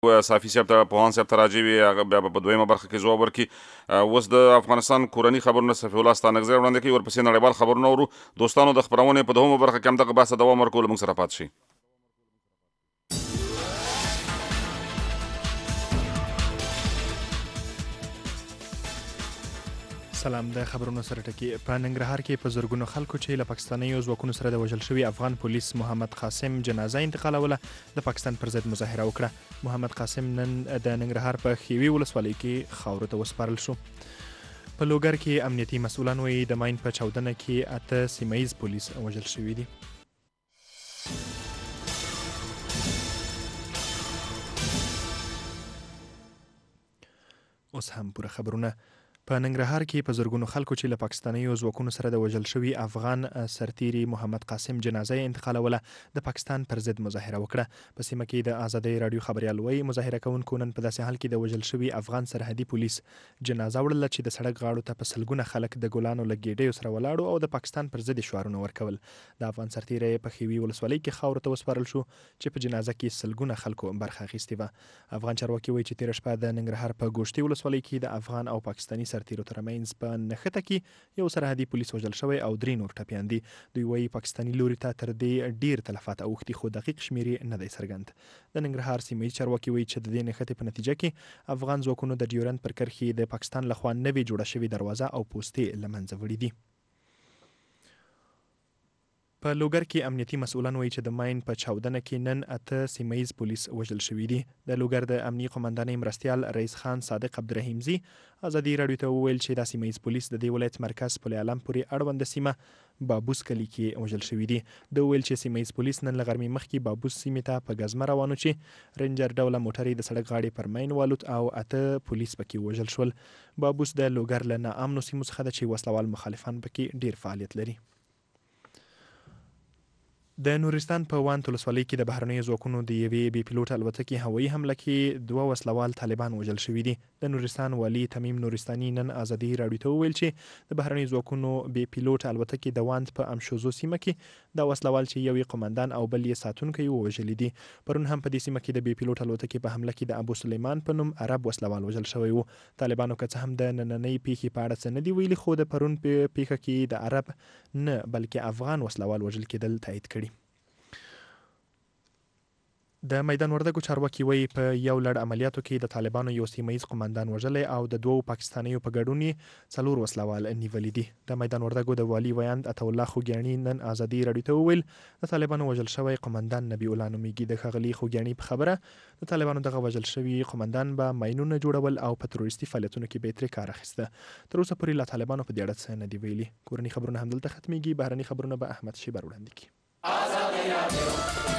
صافي صاحب ته پوهان صاحب ته راجع وي هغه بیا په دویمه برخه کې ځواب ورکړي. اوس د افغانستان کورني خبرونه صفي الله ستانکزی وړاندې کوي، ورپسې نړیوال خبرونه ورو. دوستانو د خپرونې په دویمه برخه کې هم دغه بحث ته دوام ورکول، موږ سره پاتې شئ. سلام. د خبرونو سره ټکی. په ننګرهار کې په زرګونو خلکو چې له پاکستانیو ځواکونو سره د وژل شوي افغان پولیس محمد قاسم جنازه انتقالوله د پاکستان پر ضد مظاهره وکړه. محمد قاسم نن د ننګرهار په خیوي ولسوالۍ کې خاورو ته وسپارل شو. په لوګر کې امنیتي مسؤلان وایي د ماین په چاودنه کې 8 سیمه ییز پولیس وژل شوي دي. اوس هم پوره خبرونه. په ننګرهار کې په زرګونو خلکو چې له پاکستانیو ځواکونو سره د وژل شوي افغان سرتیري محمد قاسم جنازه انتقالوله د پاکستان پر ضد مظاهره وکړه. په سیمه کې د آزادۍ راډیو خبریال وایي مظاهره کوونکو نن په داسې حال کې د وژل شوي افغان سرحدي پولیس جنازه وړله چې د سړک غاړو ته په سلګونه خلک د ګلانو له ګېډیو سره ولاړو او د پاکستان پر ضد شعارونه ورکول. د افغان سرتیری په خیوي ولسوالۍ کې خاورو ته وسپارل شو چې په جنازه کې سلګونه خلکو برخه اخیستې وه. افغان چارواکي وایي چې تېره شپه د ننګرهار په ګوشتي ولسوالۍ کې د افغان او پاکستاني سرتیرو ترمنځ په نښته کې یو سرحدي پولیس وژل شوی او 3 نور ټپیان دي. دوی وایي پاکستاني لوري ته تر دې ډیر تلفات اوښتي، خو دقیق شمیر نه دی څرګند. د ننګرهار سیمه ییز چارواکي وایي چې د دې نښتې په نتیجه کې افغان ځواکونو د ډیورند پر کرښې د پاکستان لخوا نوې جوړه شوې دروازه او پوستې له منځه وړي دي. په لوګر کې امنیتي مسؤلان وایي چې د ماین په چاودنه کې نن 8 سیمه ییز پولیس وژل شوي دي. د لوګر د امنیي قومندانۍ مرستیال رئیس خان صادق عبدالرحیمزي ازادي راډیو ته وویل چې دا سیمه ییز پولیس د دې ولایت مرکز پل علم پورې اړونده سیمه بابوس کلي کې وژل شوي دي. د ویل چې سیمه ییز پولیس نن له غرمې مخکې بابوس سیمې ته په ګزمه روانو چې رینجر ډوله موټر د سړک غاړې پر ماین والوت او 8 پولیس پکې وژل شول. بابوس د لوګر له ناامنو سیمو څخه ده چې وسلوال مخالفان پکې ډیر فعالیت لري. د نورستان په وانت ولسوالۍ کې د بهرنیو ځواکونو د یوې بې پیلوټ الوتکې هوایي حمله کې 2 وسلوال طالبان وژل شوي دي. د نورستان والي تمیم نورستاني نن آزادي راډیو ته وویل چې د بهرنیو ځواکونو بې پیلوټ الوتکې د وانت په امشوزو سیمه کې د وسلوال چې یو یې قومندان او بل یې ساتونکی ووژلي دي. پرون هم په دې سیمه کې د بې پیلوټ الوتکې په حمله کې د ابو سلیمان په نوم عرب وسلوال وژل شوی و. طالبانو که څه هم د نننۍ پیښې په اړه څه نه دي ویلي، خو د پرون په پیښه کې د عرب نه بلکې افغان وسلوال وژل کېدل تایید کړي. د میدان وردګو چارواکي وایي په یو لړ عملیاتو کې د طالبانو یو سیمه ییز قومندان وژلی او د 2 پاکستانیو په ګډون یې 4 وسلوال نیولي دي. د میدان وردګو د والي ویاند عطا الله خوګیاڼي نن آزادي راډیو ته وویل د طالبانو وژل شوی قومندان نبی الله نومیږي. د ښاغلي خوګیاڼي په خبره د طالبانو دغه وژل شوي قومندان به ماینونه جوړول او په تروریستي فعالیتونو کې به ترې کار اخیسته. تر اوسه پورې لا طالبانو په دې اړه څه نه دي ویلي. کورني خبرونه همدلته ختمیږي. بهرني خبرونه به احمد شیبر وړاندې کړي.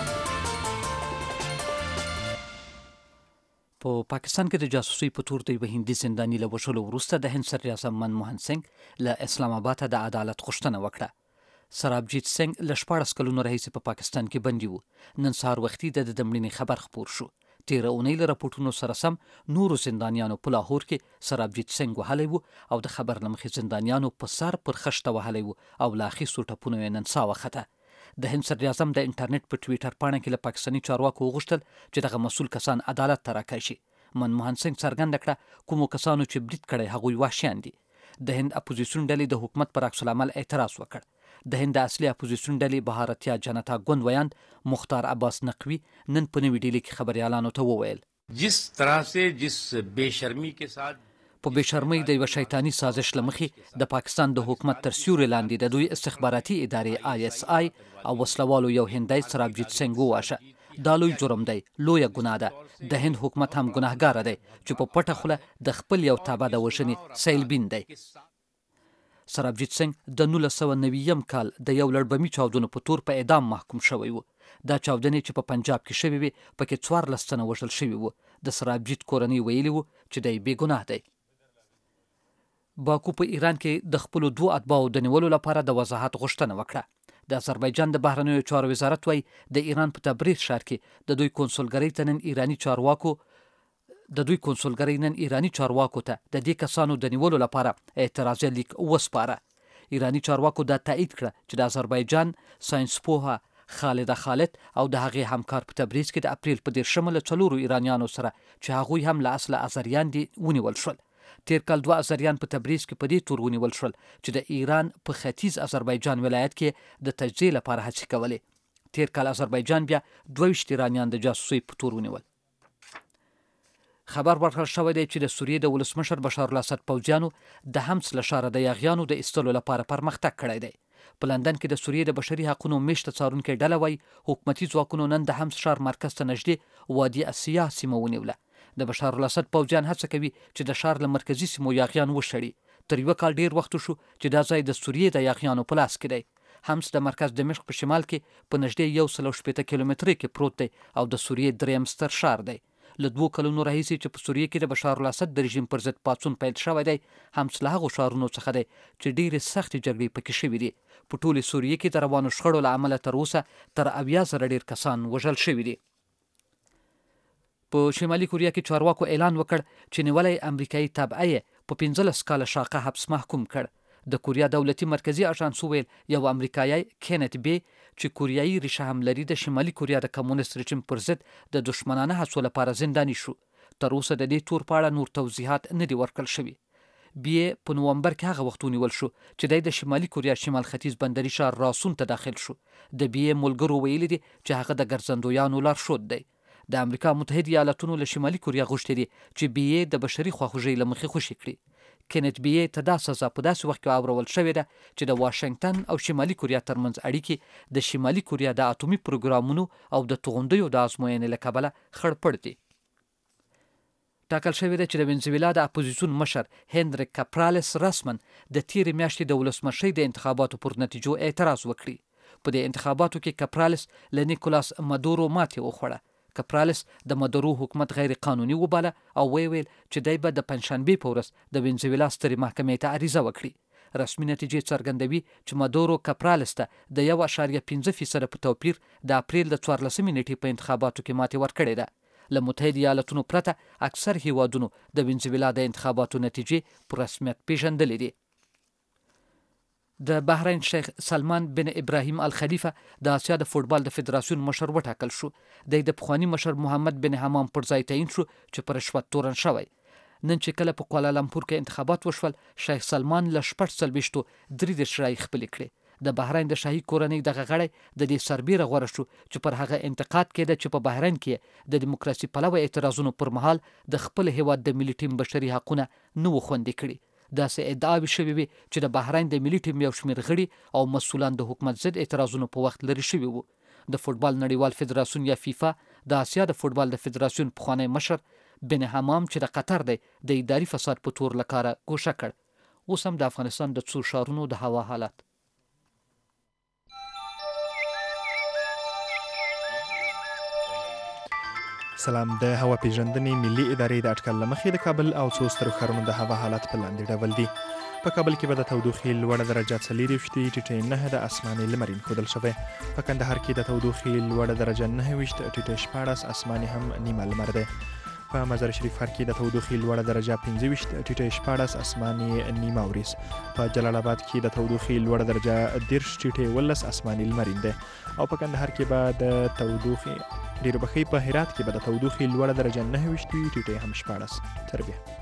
په پاکستان کې د جاسوسي په تور د یوه هندي زنداني له وژلو وروسته د هند صدر اعظم منموهن سنګ له اسلام آباد د عدالت غوښتنه وکړه. سرابجیت سنګ له 14 کلونو راهیسې په پاکستان کې بندي و. نن سهار وختي د مړینې خبر خپور شو. تیره اونۍ له راپورټونو سره سم نورو زندانیانو په لاهور کې سرابجیت سنګ وهلی و او د خبر له مخې زندانیانو په سر پر خښته وهلی و او له اخیستو ټپونو یې نن ساه وخته. د هند صدر اعظم د انټرنیټ په ټویټر پاڼه کې له پاکستاني چارواکو وغوښتل چې دغه مسؤل کسان عدالت ته راکړی شي. منموهن سنګ څرګنده کړه کومو کسانو چې برید کړی هغوی وحشیان دي. د هند اپوزیسیون ډلې د حکومت پر عکس العمل اعتراض وکړ. د هند اصلي اپوزیسیون ډلې بهارتیا جنتا ګوند ویاند مختار عباس نقوی نن په نوې ډیلي کې خبریالانو ته وویل جس طرح سے جس بے شرمی کے ساتھ په بېشرمۍ د یوه شیطاني سازش له مخې د پاکستان د حکومت تر سیوري لاندې د دوی استخباراتي ادارې ISI او وسلوالو یو هندی سرابجیت سنګ وواژه. دا لوی جرم دی، لویه ګناه ده. د هند حکومت هم ګناهګاره دی چې په پټه خوله د خپل یو تابع د وژنې سیلبین دی. سرابجیت سنګ د 1990 کال د یو لړ بمي چاودنو په تور په اعدام محکوم شوی و. دا چاودنې چې په پنجاب کې شوې وې پکې 14 تنه وژل شوي وو. د سرابجیت کورنۍ ویلي وو چې دی بې ګناه دی. باکو په ایران کې د خپلو 2 اتباعو د نیولو لپاره د وضاحت غوښتنه وکړه. د آذربایجان د بهرنیو چارو وزارت وایي د ایران په تبریز ښار کې د دوی کونسلګرۍ ته نن ایراني چارواکو ته د دې کسانو د نیولو لپاره اعتراضي لیک وسپاره. ایراني چارواکو دا تایید کړه چې د آذربایجان ساینسپوهه خالد خالد او د هغې همکار په تبریز کې د اپریل په 10 له 4 ایرانیانو سره چې هغوی هم له اصله ازریان دي ونیول شول. تیر کال 2 ازریان په تبریز کې په دې تور ونیول شول چې د ایران په ختیځ آذربایجان ولایت کې د تجزیه لپاره هڅې کولې. تیر کال آذربایجان بیا 22 ایرانیان د جاسوسۍ په تور ونیول. خبر ورکړل شوی دی چې د سوریې د ولسمشر بشار الاسد پوځیانو د حمص له ښاره د یاغیانو د ایستلو لپاره پرمختګ کړی دی. په لندن کې د سوریې د بشري حقوقو میشته څارونکي ډله وایي حکومتي ځواکونو نن د حمص ښار مرکز ته نږدې وادي اسیا سیمه ونیوله. د بشار الاسد پوځیان هڅه کوي چې د ښار له مرکزي سیمو یاغیان وشړي. تر یوه کال ډیر وخت شو چې دا ځای د سوریې د یاغیانو په لاس کې دی. حمص د مرکز دمشق په شمال کې په نږدې 160 کیلومترۍ کې پروت دی او د سوریې دریم ستر ښار دی. له 2 کلونو راهیسې چې په سوریې کې د بشار الاسد د رژیم پر ضد پاڅون پیل شوی دی، حمص له هغو ښارونو څخه دی چې ډېرې سختې جګړې پکې شوي دي. په ټولې سوریې کې د روانو شخړو له امله تر اوسه تر 70,000 ډېر کسان وژل شوي دي. په شمالي کوریا کې چارواکو اعلان وکړ چې نیولی امریکایي تبعه په 15 کاله شاقه حبس محکوم کړ. د کوریا دولتي مرکزی اژانس وویل یو امریکایي کینت بی چې کوریایي ریشه هم لري د شمالي کوریا د کمونیست رژیم پر ضد د دښمنانه هڅو لپاره زنداني شو. تر اوسه د دې تور په اړه نور توضیحات نه دي ورکړل شوي. بی په نومبر کې هغه وخت ونیول شو چې د شمالي کوریا شمال ختیځ بندري ښار راسون ته داخل شو. د بی ملګرو ویلي دي چې هغه د ګرځندویانو لارښود دی. د امریکا متحده ایالاتونو له شمالي کوریا غوښتي دي چې بی د بشري خواخوږۍ له مخې خوشي کړي. کینت بی ته دا سزا په داسې وخت کې اورول شوې ده چې د واشنگټن او شمالي کوریا ترمنځ اړیکې د شمالي کوریا د اټومي پروګرامونو او د توغندیو د ازموینې له کبله خړپړ دي. ټاکل شوې ده چې د وینزویلا د اپوزیسیون مشر هنریک کاپرالس رسمن د تیرې میاشتې د ولسمشۍ د انتخاباتو پر نتیجو اعتراض وکړي. په دې انتخاباتو کې کاپرالس له نیکولاس مادورو ماتې وخوړه. کاپرالس د مادورو حکومت غیر قانوني وباله او ویل چې دی به د پنجشنبې په ورځ د وینزویلا سترې محکمې ته عریضه وکړي. رسمي نتیجې څرګندوي چې مادورو کاپرالس ته د 1.5% په توپیر د اپریل د 14 نیټې په انتخاباتو کې ماتې ورکړې ده. له متحده ایالاتونو پرته اکثر هیوادونو د وینزویلا د انتخاباتو نتیجې په رسمیت پیژندلې دي. د بحرین شیخ سلمان بن ابراهیم الخلیفه د آسیا د فوټبال د فدراسیون مشر وټاکل شو. د پخوانی مشر محمد بن حمام پر ځای تعین شو چې پر رشوت تورن شوی. نن چې کله په کوالالمپور کې انتخابات وشول، شیخ سلمان له 43 رایې خپلې کړې. د بحرین د شاهي کورنۍ دغه غړی د دې سربیره غوره شو چې پر هغه انتقاد کېده چې په بحرین کې د دیموکراسي پلوه اعتراضونو پر مهال د خپل هیواد د ملي ټیم بشري حقونه نه و خوندي کړي. داسې ادعاوې شوې وي چې د بحرین د ملي ټیم یو شمېر غړي او مسؤلان د حکومت ضد اعتراضونو په وخت لرې شوي وو. د فوټبال نړیوال فدراسیون یا فیفا د آسیا د فوټبال د فدراسیون پخوانی مشر بن حمام چې د قطر دی د اداري فساد په تور له کاره ګوښه کړ. اوس هم د افغانستان د څو ښارونو د هوا حالت. سلام. د هوا پیژندنې ملي ادارې د اټکل له مخې د کابل او څو سترو ښارونو د هوا حالت په لاندې ډول دي. په کابل کې به د تودوخې لوړه درجه 24 ټیټه 9 د اسماني لمر ښودل شوی. په کندهار کې د تودوخې لوړه درجه 29 ټیټه 14 اسماني هم نیمه لمر دی. په مزار شریف ښار کې د تودوخې لوړه درجه 25 ټیټه 14 اسماني نیمه وریځ. په جلال آباد کې د تودوخې لوړه درجه 10 ټیټه 11 اسماني لمر دی. او په کندهار کې به د تودوخې ډیر بخي په هرات کې به د تودوخې لوړه درجه 29 ټیټه هم 14 تربیه.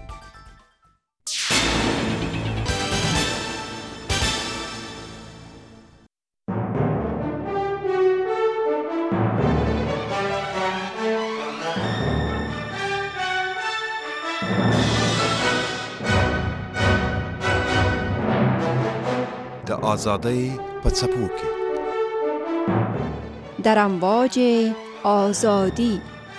د آزادۍ په څپو کې در امواج آزادی.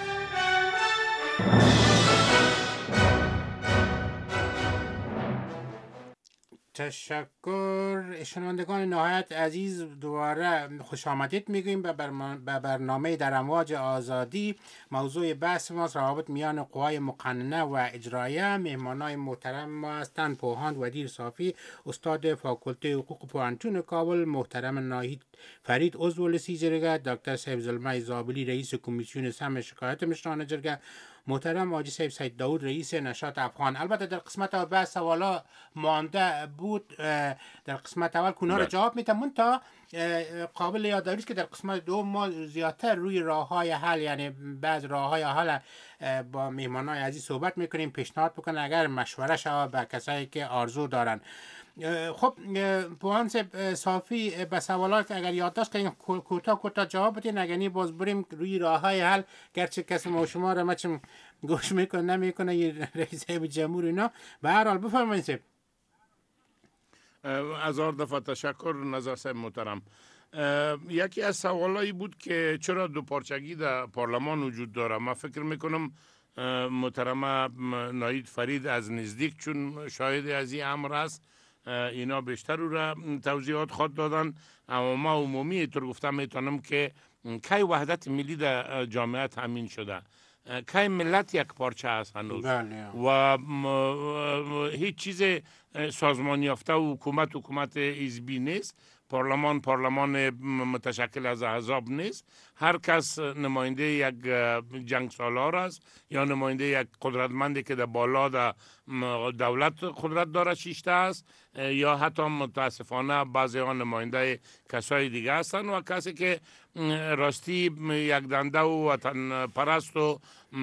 تشکر شنوندگان نهایت عزیز، دوباره خوش آمدید میگوییم به برنامه در امواج آزادی. موضوع بحث ما روابط میان قوای مقننه و اجرایه. مهمانای محترم ما هستند پوهاند ودیر صافی، استاد فاکولته حقوق پوهنتون کابل، محترم ناهید فرید عضو لسی جرگه، دکتر صاحب زلمه زابلی رئیس کمیسیون سمع شکایت مشران جرگه، محترم حاجی صاحب سید داود رئیس نشاط افغان. البته در قسمت اول سوالا مانده بود، در قسمت اول کونا رو جواب میدم. من تا قابل یادآوری است که در قسمت دوم ما زیادتر روی راه‌های حل، یعنی بعض راه‌های حل با مهمانان عزیز صحبت میکنیم، پیشنهاد بکنن اگر مشوره شود به کسایی که آرزو دارن. خب پوهان صافی به سوالات اگر یادداشت کنیم کوتاه جواب بدین، اگر نی باز بریم روی راه‌های حل، گرچه کسی ما شما را مچم گوش میکنه نمیکنه یه رئیس جمهور اینا. به هر حال بفرمایید. هزار دفعه تشکر نظر صاحب محترم. یکی از سوالایی بود که چرا دو پارچگی در پارلمان وجود داره. من فکر میکنم محترم نایید فرید از نزدیک چون شاهد از این امر است اینا بیشتر رو را توضیحات خود دادن، اما ما عمومی طور گفتم میتونم که کی وحدت ملی در جامعه تامین شده، کی ملت یک پارچه است هنوز و هیچ چیز سازمان یافته و حکومت حزبی نیست. پارلمان متشکل از احزاب نیست. هر کس نماینده یک جنگ سالار است یا نماینده یک قدرتمندی که در بالا در دولت قدرت داره شیشته است، یا حتی متاسفانه بعضی ها نماینده کسای دیگه هستند و کسی که راستی یک دنده و وطن پرست و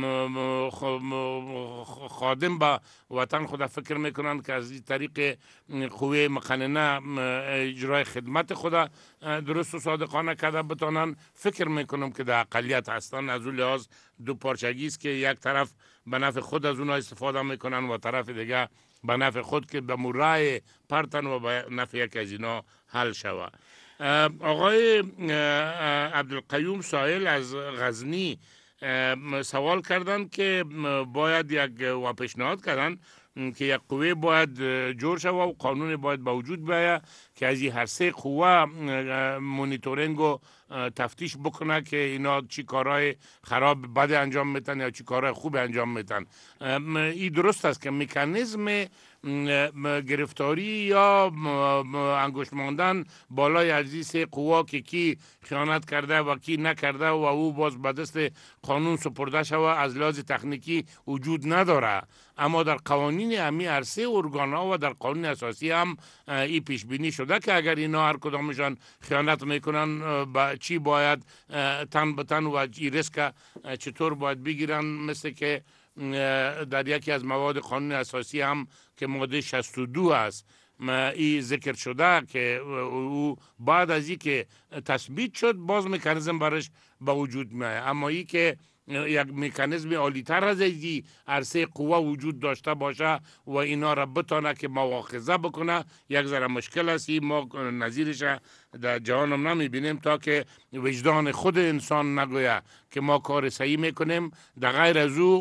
خادم به وطن خود فکر میکنند که از این طریق قوه مقننه اجرای خدمت خود درست و صادقانه کرده بتانن. فکر میکنم که در اقلیت هستن. از اون لحاظ دو پارچگی است که یک طرف به نفع خود از اونها استفاده میکنن و طرف دیگه به نفع خود که به مرای پرتن و به نفع یک از اینا حل شود. آقای عبدالقیوم سائل از غزنی سوال کردن که باید و پیشنهاد کردن که یک قوه باید جور شود و قانون باید به وجود بیاید که از این هر سه قوه مونیتورینگ و تفتیش بکنه که اینا چی کارهای خراب بد انجام میتن یا چی کارهای خوب انجام میتن. این درست است که مکانیزم گرفتاری یا انگشت ماندن بالای ارزی سه قوا که کی خیانت کرده و کی نکرده و او باز به دست قانون سپرده شود از لحاظ تکنیکی وجود نداره. اما در قوانین همی هر سه ارگان ها و در قانون اساسی هم این پیش بینی شده که اگر اینا هر کدامشان خیانت میکنن چی باید تن به تن و این ریسک چطور باید بگیرن. مثل که در یکی از مواد قانون اساسی هم که ماده 62 است این ذکر شده که او بعد از این که تثبیت شد باز مکانیزم برش به وجود میاد. اما این که یک مکانیزم عالی‌تر از این عرصه قوه وجود داشته باشه و اینا را بتانه که مواخذه بکنه یک ذره مشکل است. ما نظیرش در جهان هم نمیبینیم تا که وجدان خود انسان نگویه که ما کار صحیح میکنیم. در غیر از او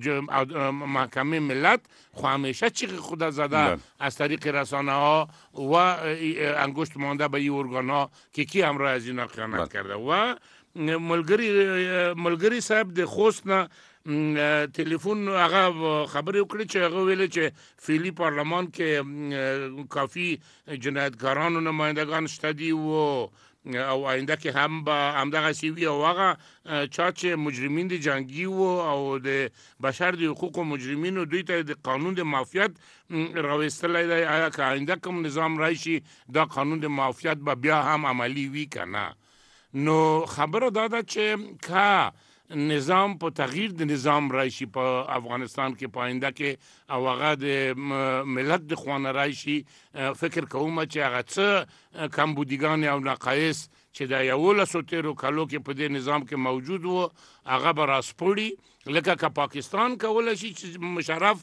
محکمه ملت خو همیشه چیغ خود زده از طریق رسانه ها و انگشت مانده به این ارگان ها که کی همراه از اینا خیانت کرده. و ملګری صاحب د خوست نه تلیفون هغه خبرې وکړي چې هغه ویل چې فعلي پارلمان کې کافی جنایتکارانو نمایندگان شته دي او آینده کې هم به همدغه شی او هغه چا چې مجرمین دي جنگي او د بشر د حقوقو مجرمینو دوی ته د قانون د معافیت راوستلی دی. آیا که آینده کوم نظام راشي دا قانون د معافیت به بیا هم عملی وي که نه؟ نو خبره داده چې که نظام په تغییر د نظام راشي په افغانستان کې پاینده کې او هغه د ملت د خوانه راشي، فکر کوم چې هغه څه کمبودیګان او نقایص چې د 1113 کالو کې په دې نظام کې موجود وو هغه به راسپړي. لکه که پاکستان کولی شي چې مشرف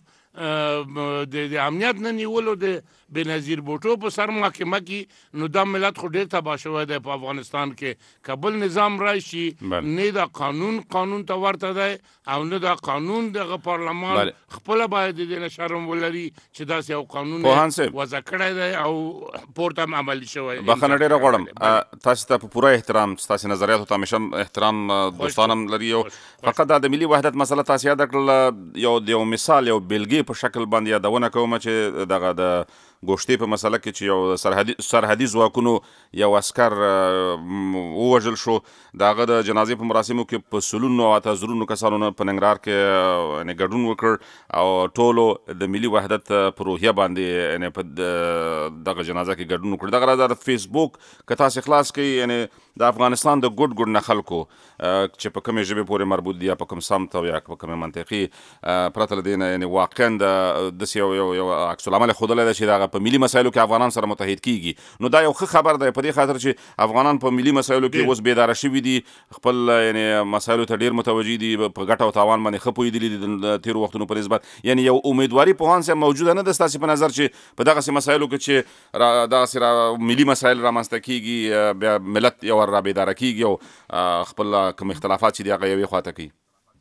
د امنیت نه نیولو د بنظیر بوټو په سر محاکمه کې، نو دا ملت خو ډېر تباه شوی دی په افغانستان کې. که بل نظام راشي نه دا قانون ته ورته دی او نه دا قانون دغه پارلمان خپله باید د دې نه شرم ولري چې داسې یو قانون وضع کړی دی او پورته هم عملي شوی. بخښنه ډېره غواړم، تاسو ته په پوره احترام، ستاسې نظریاتو ته همیشه احترام دوستان هم لري. فقط دا د ملي وحدت مسله تاسو یاد کړله، یو مثال یو بیلګې په شکل باندې یادونه کوم چې دغه د ګوشتې په مسله کې چې یو سرحدي ځواکونو یو عسکر ووژل شو، د هغه د جنازې په مراسمو کې په سلونو او اته زرونو کسانو نه په ننګرهار کې ګډون وکړ او ټولو د ملي وحدت په روحیه باندې په دغه جنازه کې ګډون وکړ. دغه راز د فیسبوک که تاسې خلاص کړئ، د افغانستان د ګډ نه خلکو چې په کومې ژبې پورې مربوط دي یا په کوم سمت او یا په کومې منطقي پرته له دې نه واقعا داسې یو عکس العمل ښودلی ده چې د هغه په ملي مسایلو کې افغانان سره متحد کیږي. نو دا یو ښه خبر دی په دې خاطر چې افغانان په ملي مسایلو کې اوس بیداره شوي دي، خپل مسایلو ته ډېر متوجه دي، په ګټه او تاوان باندې ښه پوهېدلي دي د تېرو وختونو په نسبت. یعنې یو امیدواري پوهان صاحب موجوده نه ده ستاسې په نظر چې په دغسې مسایلو کې چې دغسې ملي مسایل رامنځته کیږي، بیا ملت یو را بیداره کیږي او خپل کوم اختلافات چې دي هغه یوې خواته کوي؟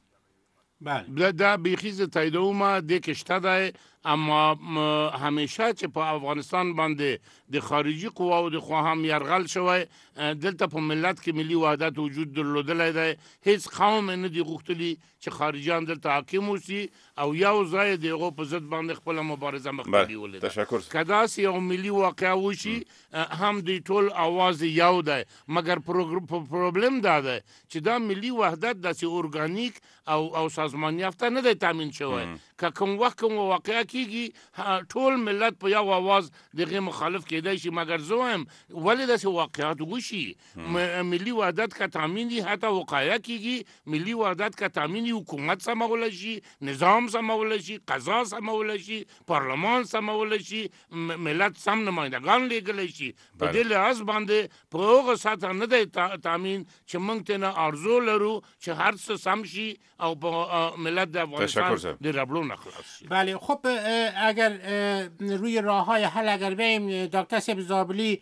بله دا بیخي زه تاییدوم، دې کې شته دی، اما همیشه چې په افغانستان باندې د خارجي قواو د خوا هم یرغل شوی، دلته په ملت کې ملي وحدت وجود درلودلی دی. هیڅ قوم نه دي غوښتلي چې خارجیان دلته حاکم اوسي او یو ځای د هغو په ضد باندې خپله مبارزه مخکې بیولې ده. که داسې یو ملي واقعه وشي هم دوی ټول اواز یو دی، مګر پروبلم دا دی چې دا ملي وحدت داسې ارګانیک او سازمان یافته نه دی تامین شوی. که کوم وخت کوم واقعه کیږي ټول ملت په یو اواز دغه مخالف کېدای شي، مګر زه وایم ولې داسې واقعات وشي؟ ملي وحدت که تامین دي حتی وقایه کیږي، ملي وحدت که تامین دي حکومت سمولی شي، نظام سمولی شي، قضا سمولی شي، پارلمان سمولی شي، ملت سم نمایندگان لیږلی شي. په دې لحاظ باندې په هغه سطح نه دی تامین چې موږ ترنه آرزو لرو چې هر څه سم شي او په ملت د افغانستان د ربړو نخلاص شي. بله خب اگر روی راه های حل اگر بریم دکتر صاحب زابلی،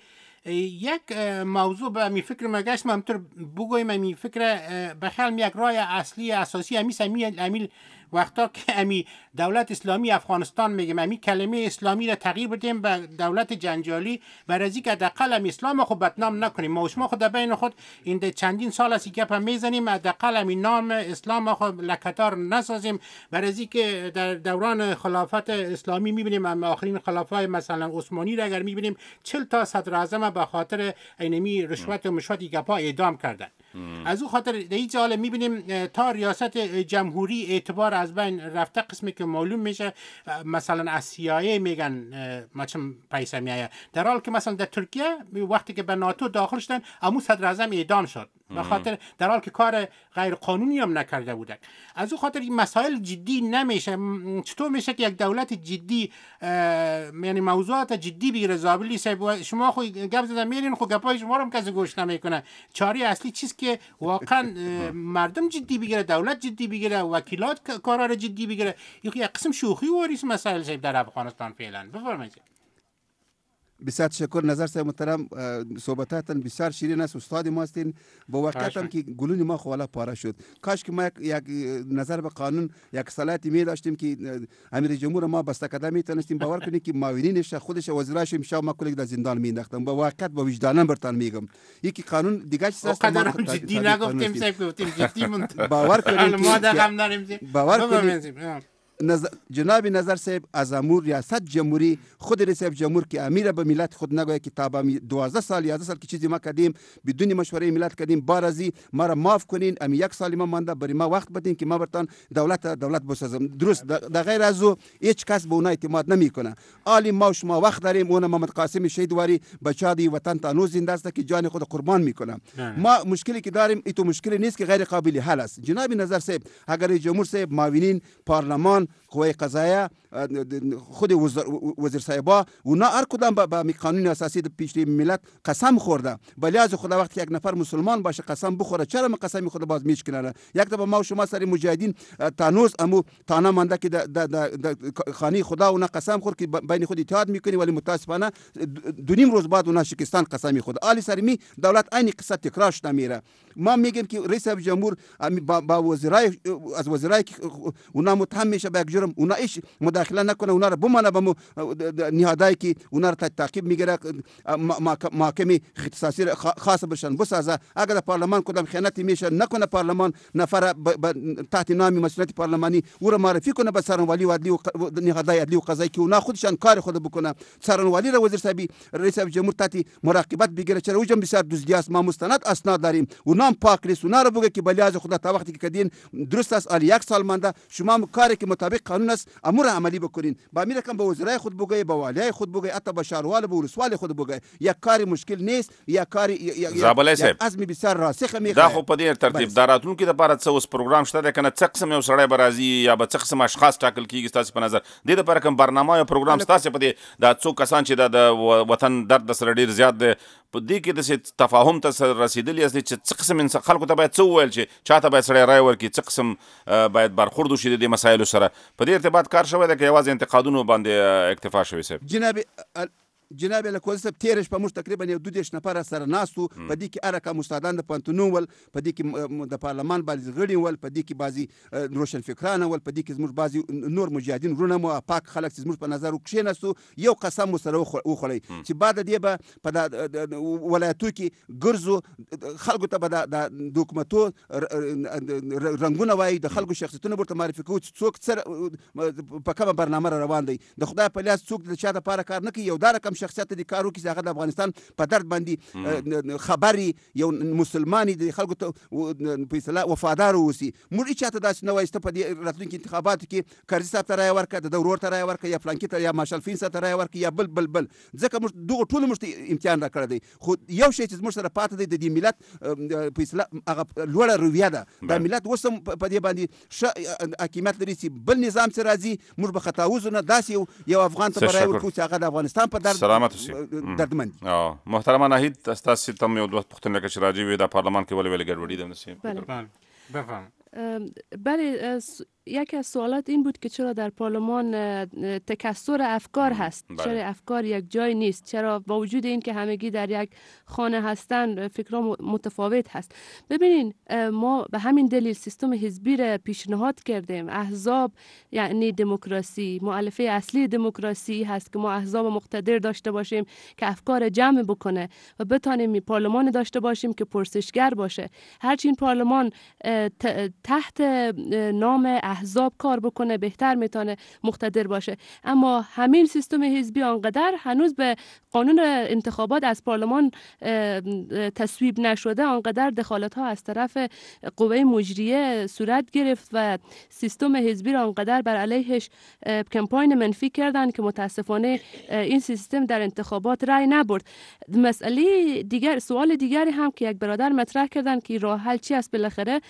یک موضوع به می فکر ما گشت، ما همطور بگویم می فکر بخیال یک راه اصلی اساسی امیل وقتا که امی دولت اسلامی افغانستان میگیم امی کلمه اسلامی را تغییر بدیم به دولت جنجالی، برای از اینکه حداقل امی اسلام خود بدنام نکنیم. ما و شما خود بین خود این چندین سال است گپ میزنیم، حداقل امی نام اسلام خود لکه‌دار نسازیم، برای از اینکه در دوران خلافت اسلامی میبینیم اما آخرین خلافای مثلا عثمانی را اگر میبینیم 40 تا صدر اعظم به خاطر اینمی رشوت و مشوت گپا اعدام کردن. از اون خاطر در این جاله میبینیم تا ریاست جمهوری اعتبار از بین رفته، قسمی که معلوم میشه مثلا از CIA میگن ماچم پیسه میایه، در حال که مثلا در ترکیه وقتی که به ناتو داخل شدن امو صدر اعظم اعدام شد به خاطر در حال که کار غیر قانونی هم نکرده بودن. از اون خاطر این مسائل جدی نمیشه. چطور میشه که یک دولت جدی یعنی موضوعات جدی بگیره؟ زابلی صاحب شما خود گپ زدن میرین، خود گپای شما رو هم کسی گوش نمیکنه. چاره اصلی چیز که واقعا مردم جدی بگیره، دولت جدی بگیره، وکیلات کارا رو جدی بگیره. یک قسم شوخی و ریس مسائل صاحب در افغانستان فعلا. بفرمایید. بسیار تشکر نظر صاحب محترم، صحبتاتون بسیار شیرین است، استاد ما هستین. با واقعیتم که گلون ما خوالا پاره شد. کاش که ما یک نظر به قانون یک صلاحیتی می داشتیم که امیر جمهور ما بسته‌کده می تونستیم. باور کنید که معاونینش خودش وزیراش میشه ما کلی در زندان می انداختم. با واقعیت با وجدانم برتان میگم یکی قانون دیگه چیز است. قدر جدی نگفتیم صاحب، گفتیم جدی باور کنید ما دغم داریم. باور کنید جناب نظر صاحب از امور ریاست جمهوری خود رئیس جمهور که امیر به ملت خود نگوید که تا 12 سال 11 سال که چیزی ما کردیم بدون مشوره ملت کردیم، بارزی ما را معاف کنین، امی یک سال ما مانده برای ما وقت بدین که ما برتان دولت بسازم. درست در غیر از او هیچ کس به اون اعتماد نمیکنه. عالی ما و شما وقت داریم. اون محمد قاسم شهیدواری بچادی وطن تا نو زنده است که جان خود قربان میکنه. ما مشکلی که داریم ایتو مشکلی نیست که غیر قابل حل است. جناب نظر صاحب اگر جمهور صاحب معاونین پارلمان قوه قضاییه خود وزیر صاحبا اونا هر کدام به قانون اساسی پیشروی ملت قسم خورده. ولی از خدا وقتی یک نفر مسلمان باشه قسم بخوره چرا ما قسم خود باز میشکنه؟ یک دفعه ما و شما سری مجاهدین تانوز امو تانا مانده که در خانه خدا اونا قسم خورد که بین خود اتحاد میکنی، ولی متاسفانه 2.5 روز بعد اونا شکستان قسم خود. عالی سرمی دولت عین قصه تکرار شده میره. ما میگیم که رئیس جمهور با وزرای از وزرای که اونا متهم میشه به یک جرم، اونا ایش مداخله نکنه، اونا رو بمانه به نهادایی که اونا رو تعقیب میگیره، محاکمه اختصاصی خاص بشن بسازه. اگر در پارلمان کدام خیانتی میشه نکنه، پارلمان نفر تحت نام مسئولیت پارلمانی او را معرفی کنه به سرانوالی و عدلی و نهادهای عدلی و قضایی که اونا خودشان کار خود بکنه. سرانوالی را وزیر صاحب رئیس جمهور تحت مراقبت بگیره. چرا اوجم بسیار دزدی است، ما مستند اسناد داریم، اونا هم پاک لیست، اونا رو بگه که بلیاز خدا تا وقتی که کدین درست است، آل یک سال مانده، شما کاری که مطابق قانون است امور عملی بکنین. با امیر کم به وزرای خود بگه، به والیای خود بگه، حتی به شهروال به ولسوال خود بگه. یک کاری مشکل نیست، یک کاری یک عزم بسیار راسخ میخواد. دا خو په دې ترتیب داراتون کې د لپاره څه اوس پروګرام شته کنه، څه قسم یو سړی برازي یا به څه قسم اشخاص ټاکل کیږي تاسو په نظر د دې لپاره کوم برنامه یا پروګرام تاسو په دې دا څو کسان چې د وطن درد سره ډیر زیات دی په دې کې د تفاهم ته رسیدلی است چې څه قسم خلکو ته باید څه وویل چې چاته باید سړی رای ورکړي، څه قسم باید برخورد وشي د مسایلو سره. په دې ارتباط کار شوی دی که یوازې انتقادونو باندې اکتفا شوی صاحب؟ جناب الکوزی صاحب تیرش په موږ تقریبا یو 2 نفر سره ناستو، په دې کې ارکه مستادان د پانتونو ول، په دې کې د پارلمان باندې غړي ول، په دې کې بعضي روشن فکرانه ول، په دې کې زموږ بعضي نور مجاهدین ورونه مو پاک خلک زموږ په نظر وکښیناستو. یو قسم سره وخړی چې بعد دې به په ولایتو کې ګرځو، خلکو ته به د حکومتو رنګونه وایي، د خلکو شخصیتونه ورته معرفي کوو چې څوک سره په کومه برنامه روان دی. د خدای په لاس څوک د چا دپاره کار نه کوي. یو دا رقم شخصیت د کارو کې هغه د افغانستان په درد باندې خبري یو مسلمانی د خلکو ته په اصطلاح وفادار اوسي. موږ چاته داسې نه وایسته په دې راتلونکي انتخاباتو کې کرزي صاحب ته رای ورکړه، د ورور ته رای ورکړه، یا فلانکي ته یا مارشال فین ته رای ورکړه، یا بل ځکه موږ دغه ټول موږ امتحان را کړی دی. خو یو شی چې موږ سره پاتې دی د دې ملت په اصطلاح هغه لوړه رویه ده. دا ملت اوس هم په دې باندې ښه حاکمیت لري چې بل نظام چې راځي موږ به خطاوزو نه داسې یو افغان ته رای ورکړو چې هغه د افغانستان په درد دردمند. محترمه ناهید تاسو ته یو دوه پوښتنه کې راځي وي د پارلمان کې ولې ګډوډي ده نشي بفهم. بله، یکی از سوالات این بود که چرا در پارلمان تکثر افکار هست، چرا افکار یک جای نیست، چرا با وجود این که همگی در یک خانه هستند فکرها متفاوت هست. ببینین ما به همین دلیل سیستم حزبی را پیشنهاد کردیم. احزاب یعنی دموکراسی، مؤلفه اصلی دموکراسی هست که ما احزاب مقتدر داشته باشیم که افکار جمع بکنه و بتانیم پارلمان داشته باشیم که پرسشگر باشه. هرچین پارلمان تحت نام احزاب کار بکنه بهتر میتونه مقتدر باشه. اما همین سیستم حزبی آنقدر هنوز به قانون انتخابات از پارلمان تصویب نشده، آنقدر دخالت ها از طرف قوه مجریه صورت گرفت و سیستم حزبی را آنقدر بر علیهش کمپاین منفی کردن که متاسفانه این سیستم در انتخابات رای نبرد. مسئله دیگر، سوال دیگری هم که یک برادر مطرح کردن که راه حل چی است بالاخره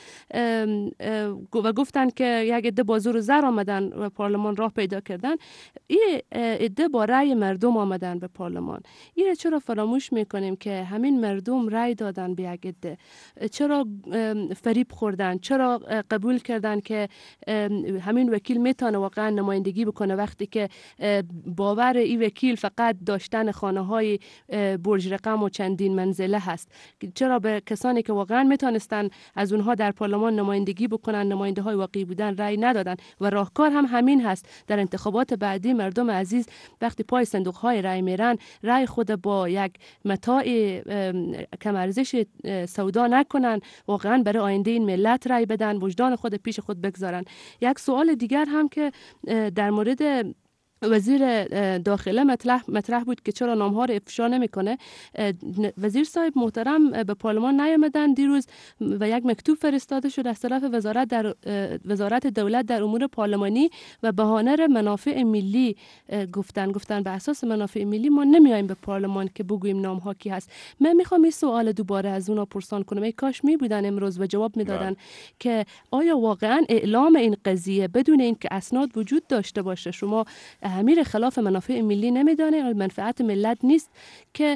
و گفتن که یک عده با زور و زر آمدن و پارلمان راه پیدا کردن. این عده با رأی مردم آمدن به پارلمان. این چرا فراموش میکنیم که همین مردم رأی دادن به یک عده؟ چرا فریب خوردن؟ چرا قبول کردن که همین وکیل میتونه واقعا نمایندگی بکنه وقتی که باور این وکیل فقط داشتن خانه های برج رقم و چندین منزله هست؟ چرا به کسانی که واقعا میتونستن از اونها در پارلمان نمایندگی بکنن، نماینده های واقعی بودن، رأی ندادن؟ و راهکار هم همین هست. در انتخابات بعدی مردم عزیز وقتی پای صندوق های رأی میرن، رأی خود با یک متاع کم ارزش سودا نکنن، واقعا برای آینده این ملت رأی بدن، وجدان خود پیش خود بگذارن. یک سوال دیگر هم که در مورد وزیر داخله مطرح بود که چرا نام‌ها رو افشا نمی‌کنه. وزیر صاحب محترم به پارلمان نیامدن دیروز و یک مکتوب فرستاده شد از طرف وزارت دولت در امور پارلمانی و بهانه منافع ملی گفتن به اساس منافع ملی ما نمیایم به پارلمان که بگوییم نام‌ها کی هست. من میخوام این سوال دوباره از اونا پرسان کنم. ای کاش میبودن امروز و جواب میدادن که آیا واقعا اعلام این قضیه بدون اینکه اسناد وجود داشته باشه، شما امیر خلاف منافع ملی نمیدانه، منفعت ملت نیست که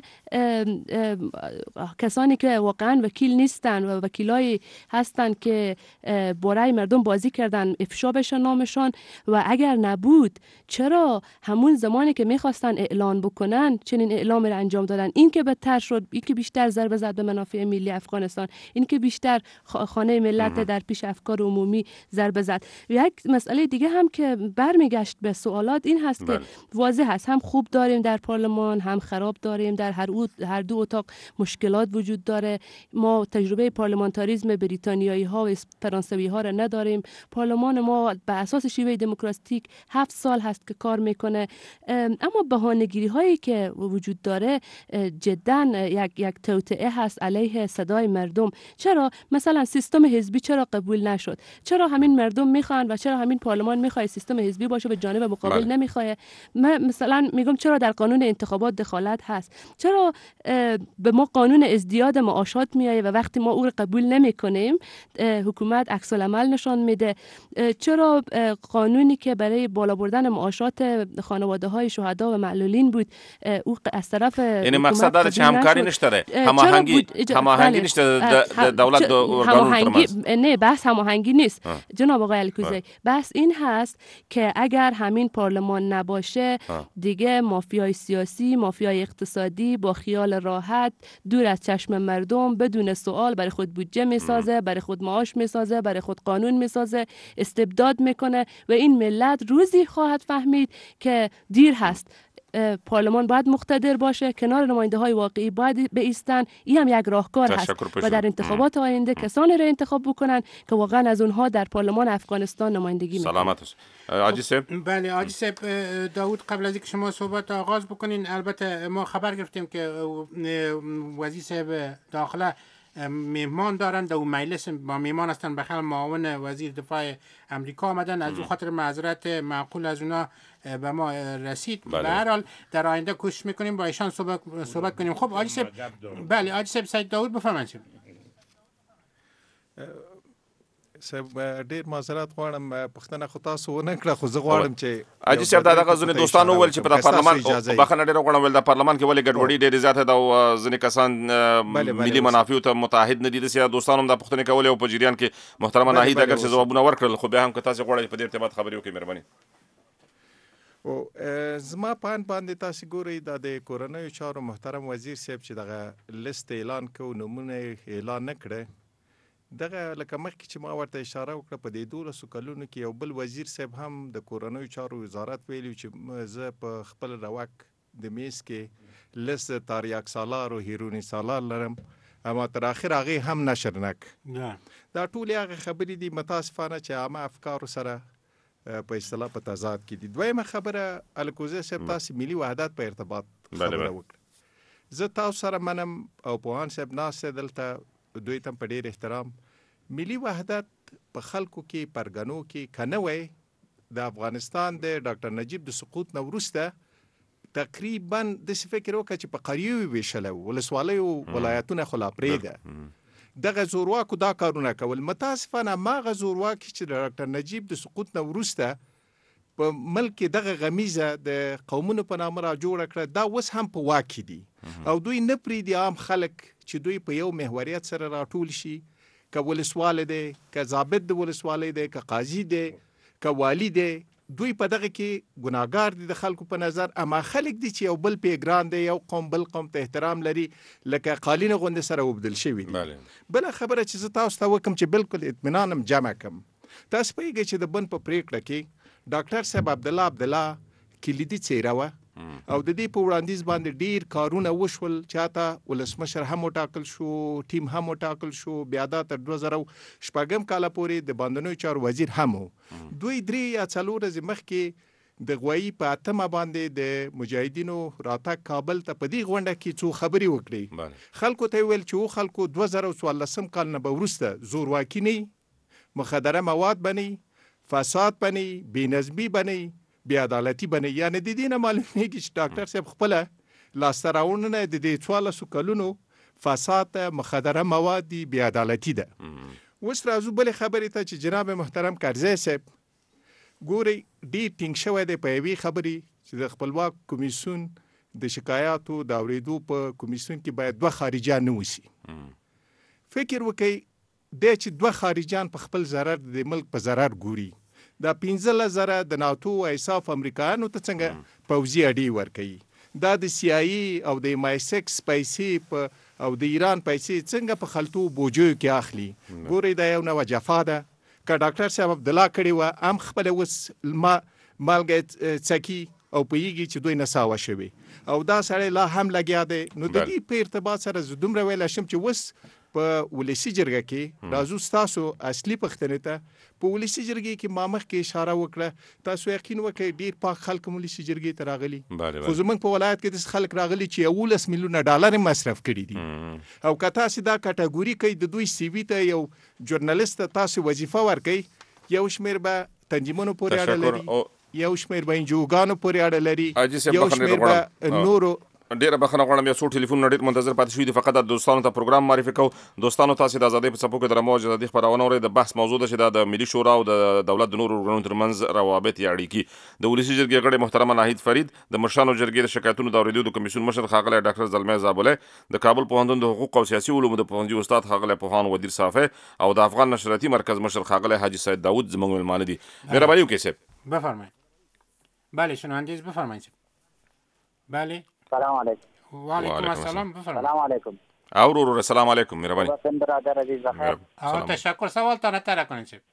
کسانی که واقعا وکیل نیستن و وکیلای هستن که برای مردم بازی کردن افشا بشه نامشان. و اگر نبود چرا همون زمانی که میخواستن اعلان بکنن چنین اعلامی را انجام دادن؟ این که بدتر شد، این که بیشتر ضربه زد به منافع ملی افغانستان، این که بیشتر خانه ملت در پیش افکار عمومی ضربه زد. یک مسئله دیگه هم که برمیگشت به سوالات این هست که واضح هست هم خوب داریم در پارلمان هم خراب داریم، در هر دو اتاق مشکلات وجود داره. ما تجربه پارلمانتاریسم بریتانیایی ها و فرانسوی ها را نداریم. پارلمان ما به اساس شیوه دموکراتیک 7 سال هست که کار میکنه، اما بهانه‌گیری هایی که وجود داره جدا یک توطئه هست علیه صدای مردم. چرا مثلا سیستم حزبی چرا قبول نشد؟ چرا همین مردم میخوان و چرا همین پارلمان میخواد سیستم حزبی باشه به جانب مقابل نمیخواد؟ مثلا میگم چرا در قانون انتخابات دخالت هست؟ چرا به ما قانون ازدیاد معاشات میایه و وقتی ما او رو قبول نمیکنیم حکومت عکس العمل نشان میده؟ چرا قانونی که برای بالا بردن معاشات خانواده های شهدا و معلولین بود او از طرف یعنی مقصد داره که همکاری نشته، هماهنگی نشته دولت و ارگانون ترمز؟ نه، بحث هماهنگی نیست جناب آقای الکوزی. بحث این هست که اگر همین پارلمان نباشه دیگه مافیای سیاسی، مافیای اقتصادی با خیال راحت دور از چشم مردم بدون سوال برای خود بودجه میسازه، برای خود معاش میسازه، برای خود قانون میسازه، استبداد میکنه و این ملت روزی خواهد فهمید که دیر هست. پارلمان باید مقتدر باشه، کنار نماینده های واقعی باید بایستن. این هم یک راهکار هست و در انتخابات آینده کسانی را انتخاب بکنن که واقعا از اونها در پارلمان افغانستان نمایندگی میکنن. سلامت است. حاجی صاحب. بله حاجی صاحب، داوود قبل از اینکه شما صحبت آغاز بکنین، البته ما خبر گرفتیم که وزیر صاحب داخله مهمان دارند و مجلس با مهمان هستن، بخیر معاون وزیر دفاع امریکا آمدن، از اون خاطر معذرت معقول از اونا به ما رسید. به هر حال در آینده کوشش میکنیم با ایشان صحبت کنیم. خب حاجی صاحب، بله حاجی صاحب، سید داوود بفرمایید. صاحب ډیر معذرت غواړم، پښتنه خو تاسو ونه کړه، خو زه غواړم چې حاجي صاحب دا دغه ځینې دوستانو وویل چې په پارلمان بخښنه ډېره غواړم ویل د پارلمان کې ولې ګډوډي ډېرې زیاته ده او ځینې کسان ملي منافعو ته متحد نه دي. داسې دوستانو هم دا پوښتنې کولې او په جریان کې محترمه ناهید اگر چې ځوابونه ورکړل، خو بیا هم که تاسې غواړئ په دې ارتباط خبرې وکړئ مهرباني. او زما په اند باندې تاسو ګورئ دا د کورنیو چارو محترم وزیر صاحب چې دغه لیست اعلان کو نمونه اعلان نه کړه، دغه لکه مخکې چې ما ورته اشاره وکړه په دې 12 کلونو کې یو بل وزیر صاحب هم د کورنیو چارو وزارت ویلي چې زه په خپل روک د میز کې لیست تاریاک سالار او هیرونی سالار لرم، اما تر اخر هغه هم نشر نک. دا ټول هغه خبرې دي متاسفانه چې عامه افکار سره په اصطلاح په تضاد کې دي. دویمه خبره الکوزی صاحب تاسو ملي وحدت په ارتباط خبره وکړه. زه تاسو سره منم او پوهان صاحب ناست دلته دوی ته په ډیر احترام. ملي وحدت په خلکو کې پرګنو کې کنه وای د افغانستان د ډاکټر نجیب د سقوط نه وروسته تقریبا د فکر وکړه چې په قریو ویشل ولسوالۍ او ولایتونه خلا پرېده دغه زورواکو دا کارونه کول. متاسفانه ما غ زورواکي چې د ډاکټر نجیب د سقوط نه وروسته په ملک دغه غمیزه د قومونو په نامه را جوړ کړه، دا اوس هم په واک دي او دوی نه پریدي عام خلک چې دوی په یو محوریت سره راټول شي، که ولسواله دی، که ضابط د ولسوالۍ دی، که قاضي دی، که والی دی، دوی په دغه کې ګناهګار دي د خلکو په نظر. اما خلک دي چې یو بل پیګران دی، یو قوم بل قوم ته احترام لري، لکه قالینه غوندې سره وبدل شوي دي. بله خبره چې زه تاسو ته وکم چې بالکل اطمینان هم جمع کم، تاسو پوهېږئ چې د بن په پرېکړه کې ډاکټر صاحب عبدالله کلیدي څیره وه او د دې په وړاندیز باندې ډیر کارونه وشول، چاته ولسمشر هم وټاکل شو، ټیم هم وټاکل شو، بیا دا تر 2006 کال پورې د باندنوي چارو وزیر هم وو. دوی 3 یا 4 ورځې مخکې د غوایی په اتمه باندې د مجاهدینو راتګ کابل ته په دې غونډه کې څو خبرې وکړي. خلکو ته ویل چې خلکو 2014 کال نه به وروسته زورواکي نه، مخدره مواد بني، فساد بني، بېنظمي بني، بی عدالتی بنه. یعنی د دې نه معلومیږي چې ډاکټر صاحب خپله لاسته راوړنه د دې 14 کلونو فساد، مخدره مواد دي، بی عدالتی ده. اوس راځو بلې خبرې ته چې جناب محترم کرزی صاحب ګوري ډیر ټینګ شوی دی په یوې خبرې چې د خپلواک کمیسیون د شکایاتو د اوریدو په کمیسیون کې باید 2 خارجیان نه وسی. فکر وکړئ د چې 2 خارجیان په خپل ضرر د ملک په ضرر ګوري. دا 15,000 د ناتو او ایساف امریکایانو ته څنګه پوځي اډې ورکوي. دا د CIA او د MI6 پیسې او د ایران پیسې څنګه په خلطو بوجو کې اخلي. ګوري دا یو نوې جفا ده. که ډاکټر صاحب عبدالله کړي و ام خپل وس مالګه څکی او پیږي چې دوی نساوه شوي او دا سړی لا هم لګیا دی. نو د دې په ارتباط سره زه دومره ویلی شم چې وس په ولسي جرګه کې راځو ستاسو اصلي پوښتنې ته. په ولسي جرګې کې ما مخکې اشاره وکړه تاسو یقین وکړئ ډیر پاک خلک ولسي جرګې ته راغلي. خو زموږ په ولایت کې د خلک راغلي چې 11 میلیونه ډالر مصرف کړي دي. او که تاسو دا کټګوري کوي د دوی سی وی ته یو ژورنالیست تاسو وظیفه ورکړي یو شمیر به تنظیمونو پورې اړه لري یو شمیر به انجوګانو پورې اړه لري یو شمیر به نورو. ډیره بخښنه غواړم یو څو ټلیفونونه ډیر منتظر پاتې شوي دي. فقط د دوستانو ته پروګرام معرفي کوو. دوستانو تاسو د ازادۍ په څپو کې د رمو ازادۍ خپرونه اورئ. د بحث موضوع ده چې د ملي شورا او د دولت د نورو ارګانونو ترمنځ روابط یا اړیکې. د ولسي جرګې غړي محترمه ناهید فرید، د مشرانو جرګې د شکایتونو د اورېدو د کمیسیون مشر ښاغلی ډاکټر زلمی زابلی، د کابل پوهنتون د حقوق او سیاسي علومو د پوهنځي استاد ښاغلی پوهان ودیر صافی او د افغان نشراتي مرکز مشر ښاغلی حاجي سید داود زموږ مېلمانه دي. مهرباني وکړئ صاحب. بفرمایید. بله شنونده بفرمایید. بله سلام علیکم. وعلیکم السلام. بفرمایید. سلام علیکم. او سلام علیکم. مهربانی. وطن برادر عزیز بخیر. تشکر. سوال تا نتره کنید صاحب.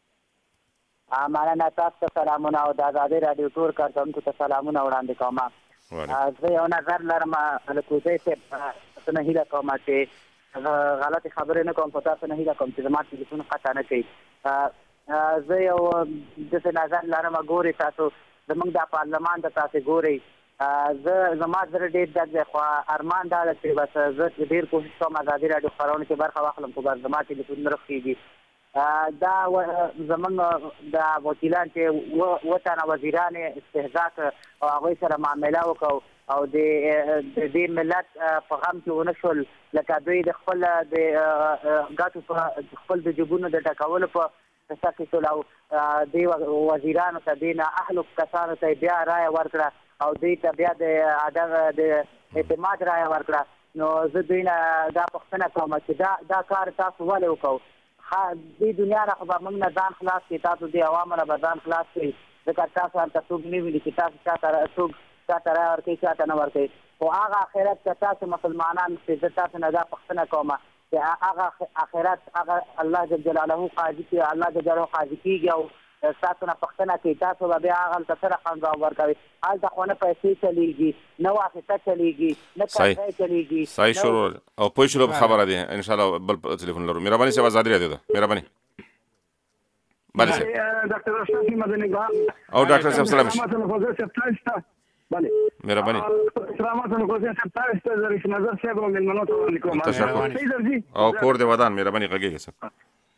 مننه تاسو ته سلامونه او د ازادۍ رادیو ټول کارکوونکو ته سلامونه وړاندې کوم. زه یو نظر لرم الکوزی صاحب نه هیله کوم چې غلطې خبرې نه کوم په تاسو نه هیله کوم چې زما ټلیفون قطع نه کوي. زه یو داسې نظر لرم ګورئ تاسو زموږ د پارلمان ته تاسو ګورئ زما زړه ډېر ډک دی خو ارمان دا ده چې بس زه ډېر کوشش کوم ازادي راډیو خپرونه کې برخه واخلم خو بس زما ټلیفون نه رخېږي. دا زموږ د وکیلان چې 2 تنه وزیران استهزا او هغوی سره معامله وکړو او د دې ملت په غم کې ونه شول لکه دوی د خپل د ګټو په خپل د جیبونو د ډکولو په څه کې شول او دې وزیرانو ته دې نه اهلو کسانو ته بیا رایه ورکړه او دوی ته بیا د اعتماد رایه ورکړه. نو زه دوی نه دا پوښتنه کوم چې دا کار تاسو ولې وکړو. دې دنیا نه خو به موږ نه ځان خلاص کړي تاسو دې عوامو نه به ځان خلاص کړي ځکه تاسو هلته څوک نه ویني چې تاسو څوک چاته رایه ورکوي چاته نه ورکوي. خو هغه آخرت که تاسو مسلمانان چې زه تاسو نه دا پوښتنه کوم چې هغه آخرت هغه الله جل جلاله قاضي کړي الله جل جلاله قاضي کېږي او تاسو نه پوښتنه کوي تاسو به بیا هغه هلته سره خنډ ورکوي. هلته خو نه پیسې چلیږي نه واسطه چلیږي نه کرایه چلیږي. صحیح شروع او پوه شروع خبره دی انشاءالله بل ټلیفون لرو. مهرباني صاحب ازادي راډیو ده. مهرباني. بله صاحب. ډاکټر اشرف مدني او ډاکټر صاحب سلام شي. بله مهرباني. سلام علیکم کوزه صاحب تاسو د رئیس نظر صاحب او ملمنو ته وعلیکم تشکر. او کور دی ودان مهرباني غږیږي صاحب.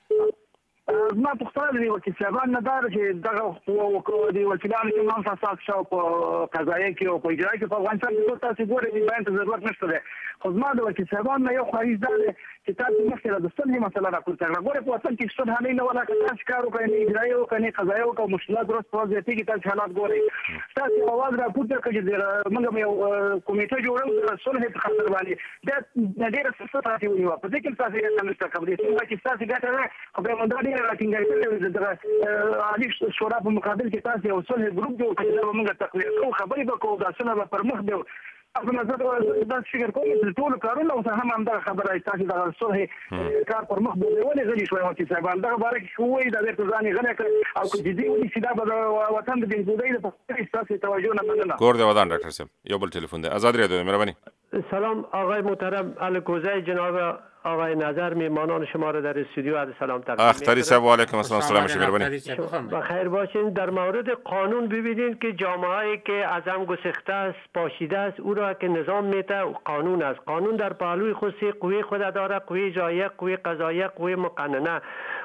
ما پوښتنه دی وکیل صاحبان نه دار چې دغه وکړو دی وکیلانو چې نن تاسو شاو په قضایي کې او په اجرا کې په افغانستان کې تاسو ګورئ دی باندې ضرورت نشته ده. خو زما د وکیل صاحبان نه یو خواهش ده چې تاسو مخکې د صلح مسله راپورته کړئ. ګورئ په وطن کې صلح نه ولا تاسو کار وکړئ نه اجرا یو کني قضایي او مشکلات درست په ځای کې تاسو حالات ګورئ. تاسو اواز راپورته کړئ چې موږ یو کمیټه جوړو صلح په خاطر باندې دا ډېر څه تاسو ونیو په دې کې تاسو یې تاسو کوي چې تاسو ګټه خو به مونږ ډېر راټینګ کړو عالی شورا په مقابل کې تاسو یو صلح ګروپ جوړ کړئ دا موږ تقریر کوو خبرې به کوو دا صلح به پر مخ دی. اصل نظر دا فکر کوم چې ټول کارونه او هم همدا خبره تاسو د صلح کار پر مخ دی ولې غلي شوی او چې صاحب دا باره کې شوی دا د ځاني غلې کړ او چې دې ونی چې دا به وطن د بنګودای د تاسو توجه نه مننه. کور دی ودان ډاکټر صاحب یو بل ټلیفون دی آزاد راډیو. مهرباني. سلام آقای محترم الکوزی جناب آقای نظر میهمانان شما را در استودیو عرض سلام تقدیم می‌کنم. اختری صاحب و علیکم السلام. سلام مهربانی. بخیر باشین. در مورد قانون ببینید که جامعه‌ای که از هم گسسته است پاشیده است او را که نظام میته قانون است. قانون در پهلوی خود سه قوه خود داره: قوه اجراییه، قوه قضاییه، قوه مقننه.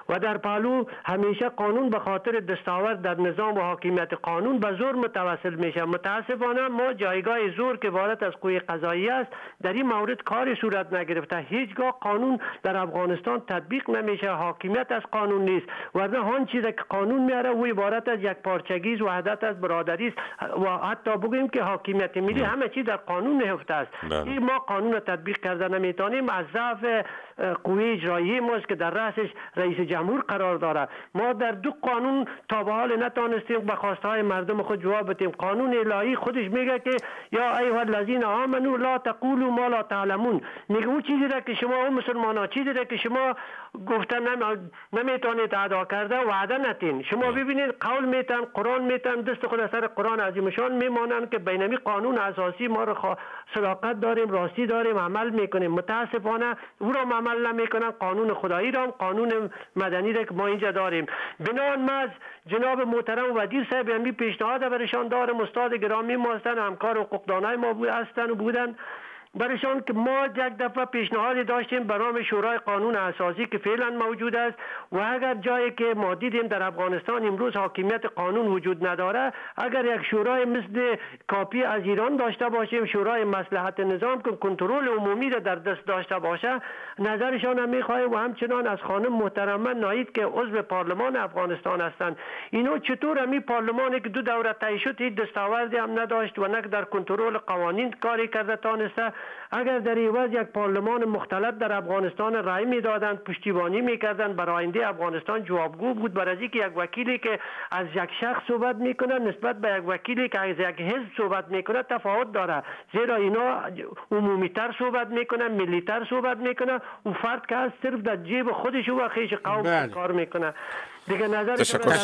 و در پهلو همیشه قانون به خاطر دستاورد در نظام و حاکمیت قانون به زور متوسل میشه. متاسفانه ما جایگاه زور که عبارت از قوه قضاییه است در این مورد کاری صورت نگرفته. هیچگاه قانون در افغانستان تطبیق نمیشه، حاکمیت از قانون نیست. ورنه آن چیزی که قانون میاره او عبارت از یک پارچگی، وحدت از برادری است و حتی بگوییم که حاکمیت ملی همه چیز در قانون نهفته است. این ما قانون را تطبیق کرده نمیتونیم از ضعف قوه اجرایی ماست که در رأسش رئیس جمهور قرار داره. ما در دو قانون تا به حال نتونستیم به خواسته های مردم خود جواب بدیم. قانون الهی خودش میگه که یا ایها الذین آمنوا لا تقولوا ما لا تعلمون، میگه اون چیزی را که شما مسلمانان چیزی را که شما گفتن نمیتونید ادا کرده وعده نتین. شما ببینید قول میتن، قرآن میتن، دست خود سر قرآن عظیمشان میمانند که بینمی قانون اساسی ما را صداقت داریم، راستی داریم، عمل میکنیم. متاسفانه او را عمل نمیکنن، قانون خدایی را، قانون مدنی را که ما اینجا داریم. بنان ما جناب محترم وزیر صاحب یعنی پیشنهاد برشان دارم، استاد گرامی ما هستند، همکار حقوقدانای ما هستند و بودند، برشان که ما یک دفعه پیشنهادی داشتیم برای شورای قانون اساسی که فعلا موجود است و اگر جایی که ما دیدیم در افغانستان امروز حاکمیت قانون وجود نداره، اگر یک شورای مثل کاپی از ایران داشته باشیم، شورای مصلحت نظام که کنترل عمومی را در دست داشته باشه، نظرشان هم میخواهیم و همچنان از خانم محترمه نایید که عضو پارلمان افغانستان هستند، اینو چطور همی پارلمانی که دو دوره طی شد هیچ دستاوردی هم نداشت و نه در کنترل قوانین کاری کرده تانسته، اگر در عوض یک پارلمان مختلط در افغانستان رای میدادند، پشتیبانی میکردند، برای آینده افغانستان جوابگو بود. برای اینکه یک وکیلی که از یک شخص صحبت میکنه نسبت به یک وکیلی که از یک حزب صحبت میکنه تفاوت داره، زیرا اینا عمومی‌تر صحبت میکنه، ملی‌تر صحبت میکنه، و فرد که صرف در جیب خودش و خیش قوم کار میکنه. دیگه نظر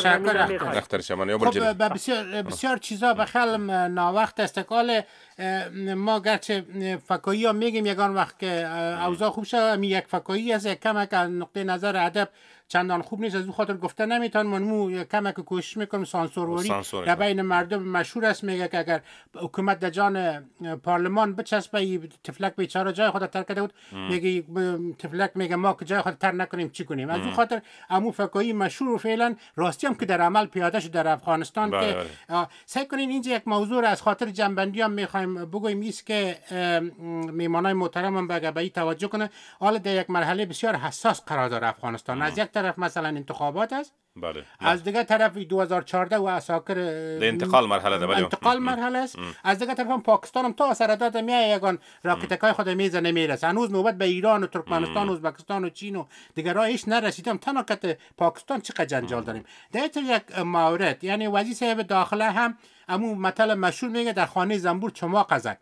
خب بسیار چیزا بخل ناوقت استقال ما گرچه فکایی ها میگیم یگان وقت که اوضاع خوب شد می یک فکایی از یک کمک از نقطه نظر ادب چندان خوب نیست، از اون خاطر گفته نمیتون منمو کمک کوشش میکنم سانسوروری در بین مردم مشهور است، میگه که اگر حکومت در جان پارلمان بچسبه تفلک بیچاره جای خود تر کرده بود، میگه تفلک میگه ما که جای خود تر نکنیم چی کنیم. از اون خاطر امو فکایی مشهور و فعلا راستی هم که در عمل پیاده شد در افغانستان که سعی کنین اینجا یک موضوع از خاطر جنبندی هم میخوایم بگویم است که میمانای محترم هم به این توجه کنه. حالا در یک مرحله بسیار حساس قرار داره افغانستان. از یک طرف مثلا انتخابات است، بله. از دیگه طرف 2014 و اساکر انتقال مرحله ده، انتقال مرحله است. از دیگه طرف هم پاکستان هم تا سرداد میای یگان راکتکای خود میزنه میرسه. هنوز نوبت به ایران و ترکمنستان و ازبکستان و چین و دیگه راهش نرسیدم. تنها که پاکستان چقدر جنجال داریم. در یک مورد یعنی وزیر صاحب داخله هم امو مطلب مشهور میگه در خانه زنبور چماق زد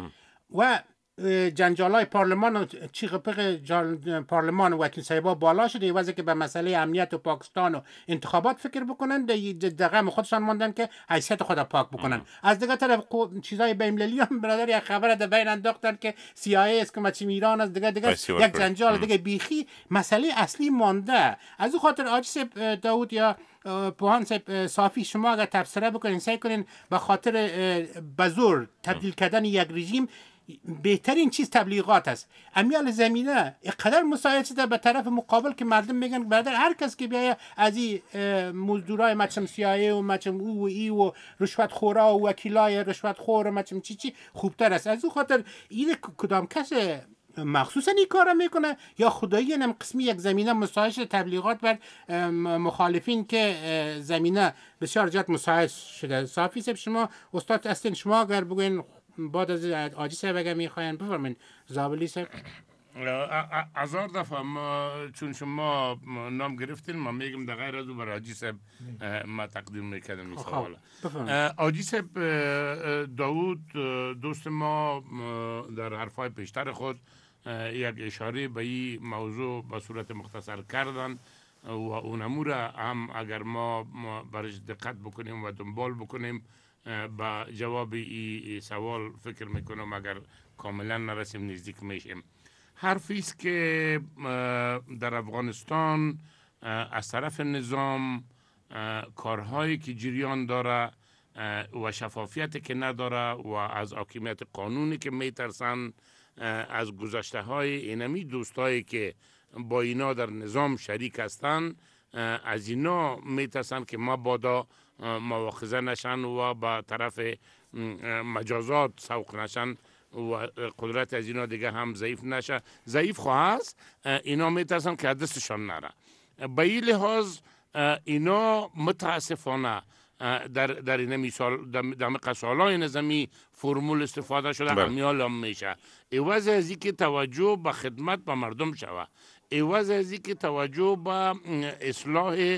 و جنجالای پارلمان و چیغ پق پارلمان و وکیل صاحبا بالا شده واسه که به مسئله امنیت و پاکستان و انتخابات فکر بکنن، در غم خودشان ماندن که حیثیت خود پاک بکنن. از دیگه طرف چیزای بین‌المللی هم برادر یک خبر در بین انداختن که CIA است که مچیم ایران است، دیگه یک جنجال دیگه بیخی مسئله اصلی مانده. از اون خاطر آجی داود یا پوهان صافی شما اگر تفسیر بکنین سعی کنین به خاطر بزرگ تبدیل کردن یک رژیم بهترین چیز تبلیغات است. امیال زمینه اقدر مساعد شده به طرف مقابل که مردم میگن برادر هر کس که بیایه از این مزدورای مچم CIA و مچم او و ای و رشوت خورا و وکیلای رشوت خور و مچم چی خوبتر است. از اون خاطر این کدام کس مخصوصا این کار میکنه یا خدایی هم قسمی یک زمینه مساعد شده تبلیغات بر مخالفین که زمینه بسیار جات مساعد شده. صافی صاحب شما استاد هستین، شما اگر بگوین بعد از آجی صاحب اگر میخواین بفرمین. زابلی صاحب هزار دفعه چون شما نام گرفتین ما میگم در غیر از او برای آجی صاحب ما تقدیم میکردم این سوال. آجی صاحب داود دوست ما در حرفای پیشتر خود یک اشاره به این موضوع به صورت مختصر کردن و اون امور هم اگر ما برش دقت بکنیم و دنبال بکنیم با جواب این سوال فکر میکنم اگر کاملا نرسیم نزدیک میشیم. حرفی است که در افغانستان از طرف نظام کارهایی که جریان داره و شفافیتی که نداره و از حاکمیت قانونی که میترسن، از گذشته های اینمی دوستایی که با اینا در نظام شریک هستند از اینا میترسن که مبادا مواخذه نشن و با طرف مجازات سوق نشن و قدرت از اینا دیگه هم ضعیف نشه. ضعیف خواهست اینا میترسن که دستشان نره. به این لحاظ اینا متاسفانه در این مثال در سالهای نظامی فرمول استفاده شده همیال هم میشه. عوض از اینکه توجه به خدمت به مردم شود، عوض از اینکه توجه به اصلاح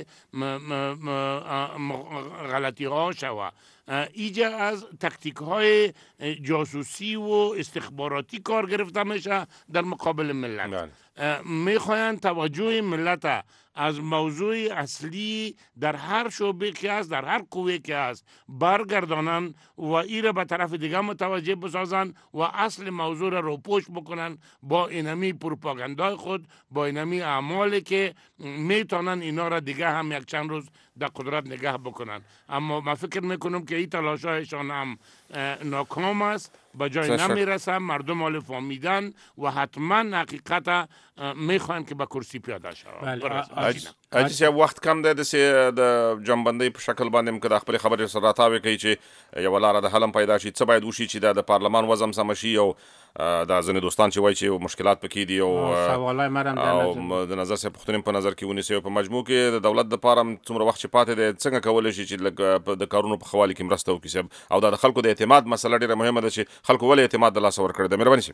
غلطی ها شود، ایجا از تکتیک های جاسوسی و استخباراتی کار گرفته میشه در مقابل ملت. میخواین توجه ملت از موضوع اصلی در هر شعبه که است، در هر قوه که است برگردانن و ایره به طرف دیگه متوجه بسازن و اصل موضوع را روپوش بکنن با اینمی پروپاگاندای خود، با اینمی اعمالی که میتونن اینا را دیگه هم یک چند روز در قدرت نگه بکنن. اما من فکر میکنم که این تلاشایشان هم ناکام است، به جای نمیرسن. مردم حال فهمیدن و حتما حقیقت میخوان که به کرسی پیاده شود. اجازه وخت کم ده د جنبندۍ په شکل باندې که د خپل خبرې سره راتاوي کوي چې یو لاره د حل پیدا شي، څه باید وشي چې د پارلمان وزم سم شي او د ځینې دوستان چې وایي چې مشکلات پکې دي او سوالای مرام د نظر سره پښتون په نظر کې ونیسي په مجموع کې د دولت د پاره څومره وخت چې پاتې دی څنګه کولای شي چې د کارونو په خوالي کې مرسته وکړي او د خلکو د اعتماد مسله ډیره مهمه ده چې خلکو ولې اعتماد د لاس ورکړي. د مهرباني شي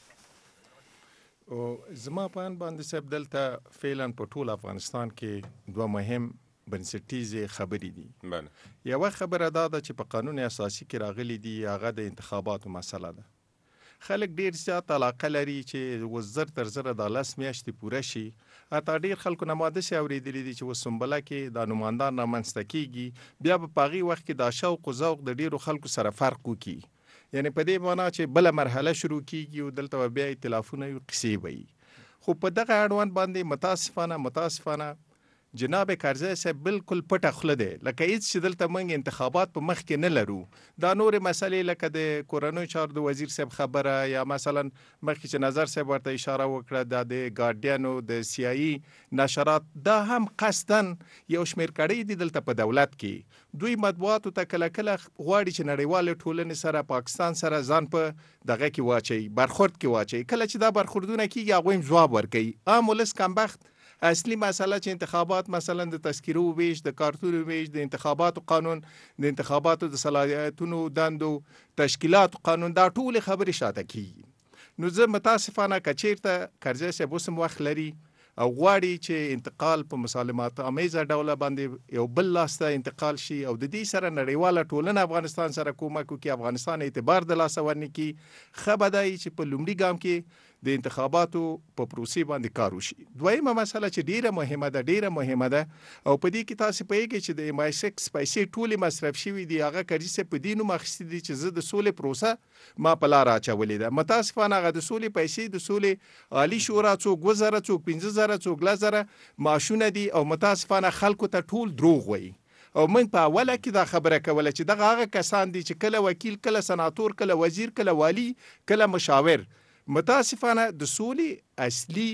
او زما په ان باندې سب دلته فعلا په ټول افغانستان کې دوه مهم بنسټیزه خبرې دي. یو خبره دا ده چې په قانون اساسي کې راغلي دي هغه د انتخاباتو مسله ده. خلک ډیر زیات علاقه لري چې وزر تر زره د لاس میاشتې پوره شي. اته ډیر خلکو نماده سي اوریدلې دي چې وسمبله کې د نوماندان رامنځته کیږي، بیا په پاغي وخت کې د شوق او ذوق د ډیرو خلکو سره فرق وکي. یعنی په دې معنا چې بل مرحله شروع کیږي او دلته بیا ائتلافونه یو قصې وي. خو په دغه اړوند باندې متاسفانه جناب کرزی صاحب بالکل پټه خوله دی، لکه هیڅ چې دلته موږ انتخابات په مخ کې نه لرو. دا نورې مسلې لکه د کورنیو چارو د وزیر صاحب خبره یا مثلا مخکې چې نظر صاحب ورته اشاره وکړه د ګارډیانو د سیاسي نشرات، دا هم قصدن یو شمیر کړي دي دلته په دولت کې. دوی مطبوعاتو ته کله کله غواړي چې نړیوال ټولنې سره پاکستان سره ځان په دغه کې واچي، برخورد کې واچي. کله چې دا برخوردونه کیږي هغه هم جواب ورکوي. عام ولس کمبخت اصلي مسله چې انتخابات مثلا د تذکیرو ویش، د کارتونو ویش، د انتخاباتو قانون، د انتخاباتو د صلاحیتونو دندو تشکیلات قانون، دا ټول خبرې شاته کیږي. نو زه متاسفانه کچیرته کرزی صاحب اوسم وخت لري او غواړي چې انتقال په مسالمات امیزه ډوله باندې یو بل لاسته انتقال شي او د دې سره نړیواله ټولنه افغانستان سره کومک وکړي، افغانستان اعتبار د لاسه ورنکي. خبردای چې په لومړي ګام کې د انتخاباتو په پروسې باندې کار وشي. دویمه مسله چې ډیره مهمه ده او په دې کې تاسو پوهیږئ چې د MI6 پیسې ټولې مصرف شوي دي. هغه کرزي په دې نوم اخیستې دي چې زه د سولې پروسه ما په لار اچولې ده. متاسفانه هغه د سولې پیسې د سولې عالی شورا څوک 2000 څوک 15000 څوک 2000 معاشونه دي او متاسفانه خلکو ته ټول دروغ وایي. او من په اوله کې دا خبره کوله چې دغه هغه کسان دي چې کله وکیل، کله سناتور، کله وزیر، کله والی، کله مشاور. متاسفانه د سولې اصلي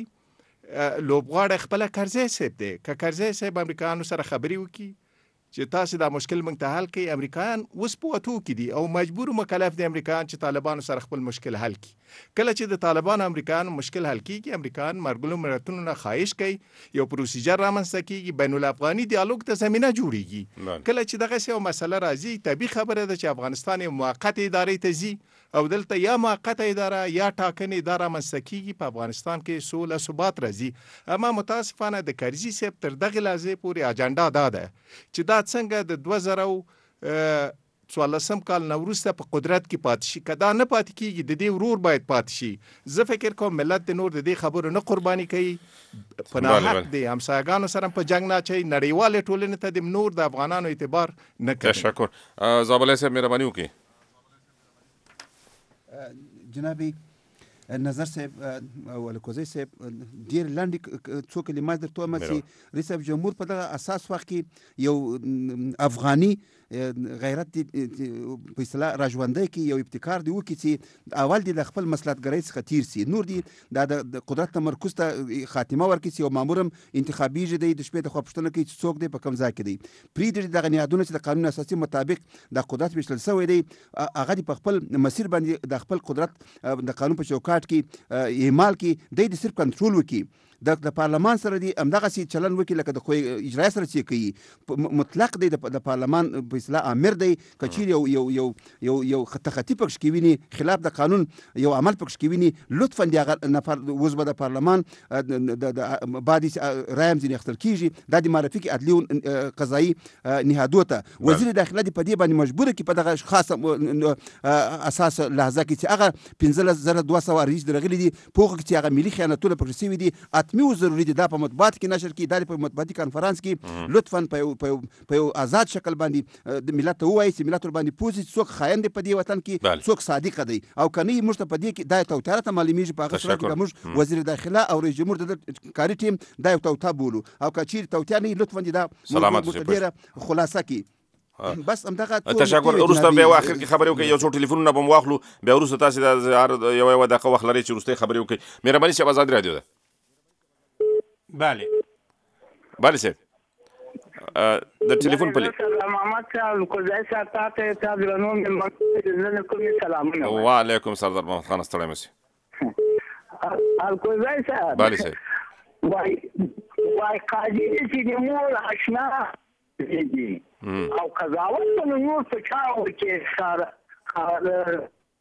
لوبغاړی خپل کرزی صاحب دی. که کرزی صاحب امریکایانو سره خبرې وکړي چې تاسو دا مشکل موږ ته حل کړئ، امریکایان اوس په وتو کې دي او مجبور مکلف دي امریکایان چې طالبانو سره خپل مشکل حل کړي. کله چې د طالبانو امریکایانو مشکل حل کیږي، امریکایان مرګلو ملتونو نه خواهش کوي، یو پروسیجر رامنځته کیږي، بین الافغاني دیالوګ ته زمینه جوړیږي. کله چې دغه یو مسله راځي، طبیعي خبره ده چې افغانستان یو موقت ادارې ته ځي او دلته یا موقت اداره یا ټاکنې اداره رامنځته کیږي. په افغانستان کې سوله ثبات راځي. اما متاسفانه د کرزي صاحب تر دغه لحظې پورې اجنډا دا ده چې دا څنګه د 2014 کال نه وروسته په قدرت کې پاتې شي. که دا نه پاتې کیږي د دې ورور باید پاتې شي. زه فکر کوم ملت د نور د دې خبرو نه قرباني کوي، په ناحق دي همسایګانو سره په جنگ نه اچوي، نړیوالې ټولنې ته د نور د افغانانو اعتبار نه کوي. تشکر. زابلای صاحب مهرباني وکړئ. جنابي نظر صاحب او الکوزی صاحب ډیر لاندې څو کلمات درته وایم چې رئیس جمهور په دغه اساس وخت کې یو افغاني غیرت په اصطلاح راژوندی کې یو ابتکار دی وکړي چې اول دی د خپل مصلحتګرۍ څخه تیر سي، نور دی د قدرت تمرکز ته خاتمه ورکړي چې یو مامور هم انتخابیږي دی د شپې د خوا پوښتنه کوي چې څوک دی په کوم ځای کې دی، پرېږدي دغه نهادونه چې د قانون اساسي مطابق د قدرت ویشتل شوی دی هغه دی په خپل مسیر باندې د خپل قدرت د قانون په چوکاټ کې اعمال کې دی صرف کنټرول وکړي، د پارلمان سره دی همدغسې چلن وکړي لکه د قوې اجرایه سره چې کوي، مطلق دی د پارلمان په اصطلاح امر دی که چیرې یو تخطي پکښ کې ویني خلاف د قانون یو عمل پکښ کې ویني لطفا د هغه نفر اوس به د پارلمان بعد رایه هم ځینې اخیستل کېږي دا د معرفي کې عدلي قضایي نهادو ته وزیر داخله دی په دې باندې مجبوره کړي په دغه خاصه اساس لحظه کې چې هغه 15,200 ریس درغلي دي پوهه کې چې هغه ملي خیانتونه پکښ شوي دي حتمي ضروري دي دا په مطبوعات کې نشر کړي، دا په مطبوعاتي کانفرنس کې لطفا په یو آزاد شکل باندې د ملت ته ووایي چې ملت ورباندې پوه شي څوک خاین دی په دې وطن کې څوک صادقه دی او که نه موږ ته په دې کې دا یو توطیه راته معلومیږي په هغه صورت کې موږ وزیر داخله او رئیس جمهور د کاري ټیم دا یو توطیه بولو او که چیرې توطیه نه وي لطفا دا ډېره خلاصه کړي. بس همدغه تشکر. وروسته بیا اخر کې خبرې وکړئ، یو څو ټلیفونونه به مو واخلو، بیا وروسته تاسې د یوه دقیقه وخت لرئ چې وروستۍ خبرې وکړئ. مهرباني صاحب ازادي راډیو ده. بله د ټلیفون په محمد صاحب کوزای صاحب ته تاسو درنو مې کومې سلامونه. وعلیکم سردار محمد خان ستړی مشي. کوزای صاحب بله صاحب وای قاضي چې د مور آشنا دی او قضاوت په نور څه چا ورکې سره